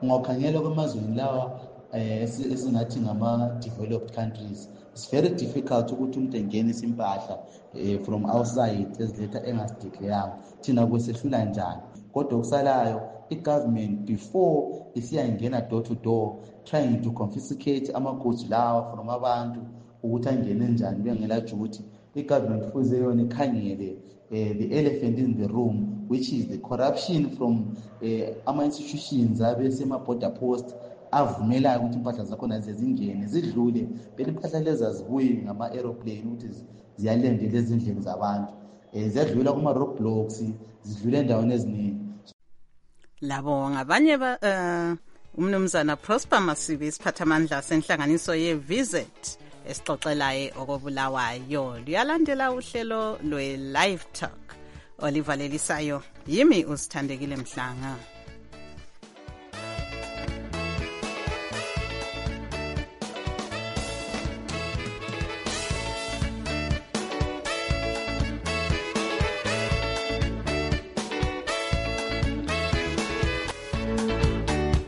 ungakhangelwa kwemazweni lawa esingathi ngama-developed countries, it's very difficult ukuthi umuntu engenise impahla from outside eziletha engasideclayanga. Thina kwesehlula njani? Kodwa okusalayo i-government before isiyangena door to door trying to confiscate ama-goods lawa from abantu ukuthi angene njani bengelatsho ukuthi i-government fuze yona ikhangele the elephant in the room, which is the corruption from ama-institutions abesema-border post avumelayo ukuthi impahla zakhona zezingene zidlule phela impahla lezi azibuyi ngama-aeroplane ukuthi ziyalandela ezindlini zabantu, ziyadlula kuma-roadblocks, zidlule endaweni eziningi. Labo ngabanye umnumzana Prosper Masibi, isiphathamandla senhlanganiso ye-Visit esixoxelayo okobulawayo. Luyalandela uhlelo lwe-Live Talk olivalelisayo. Yimi uSithandekile Mhlanga.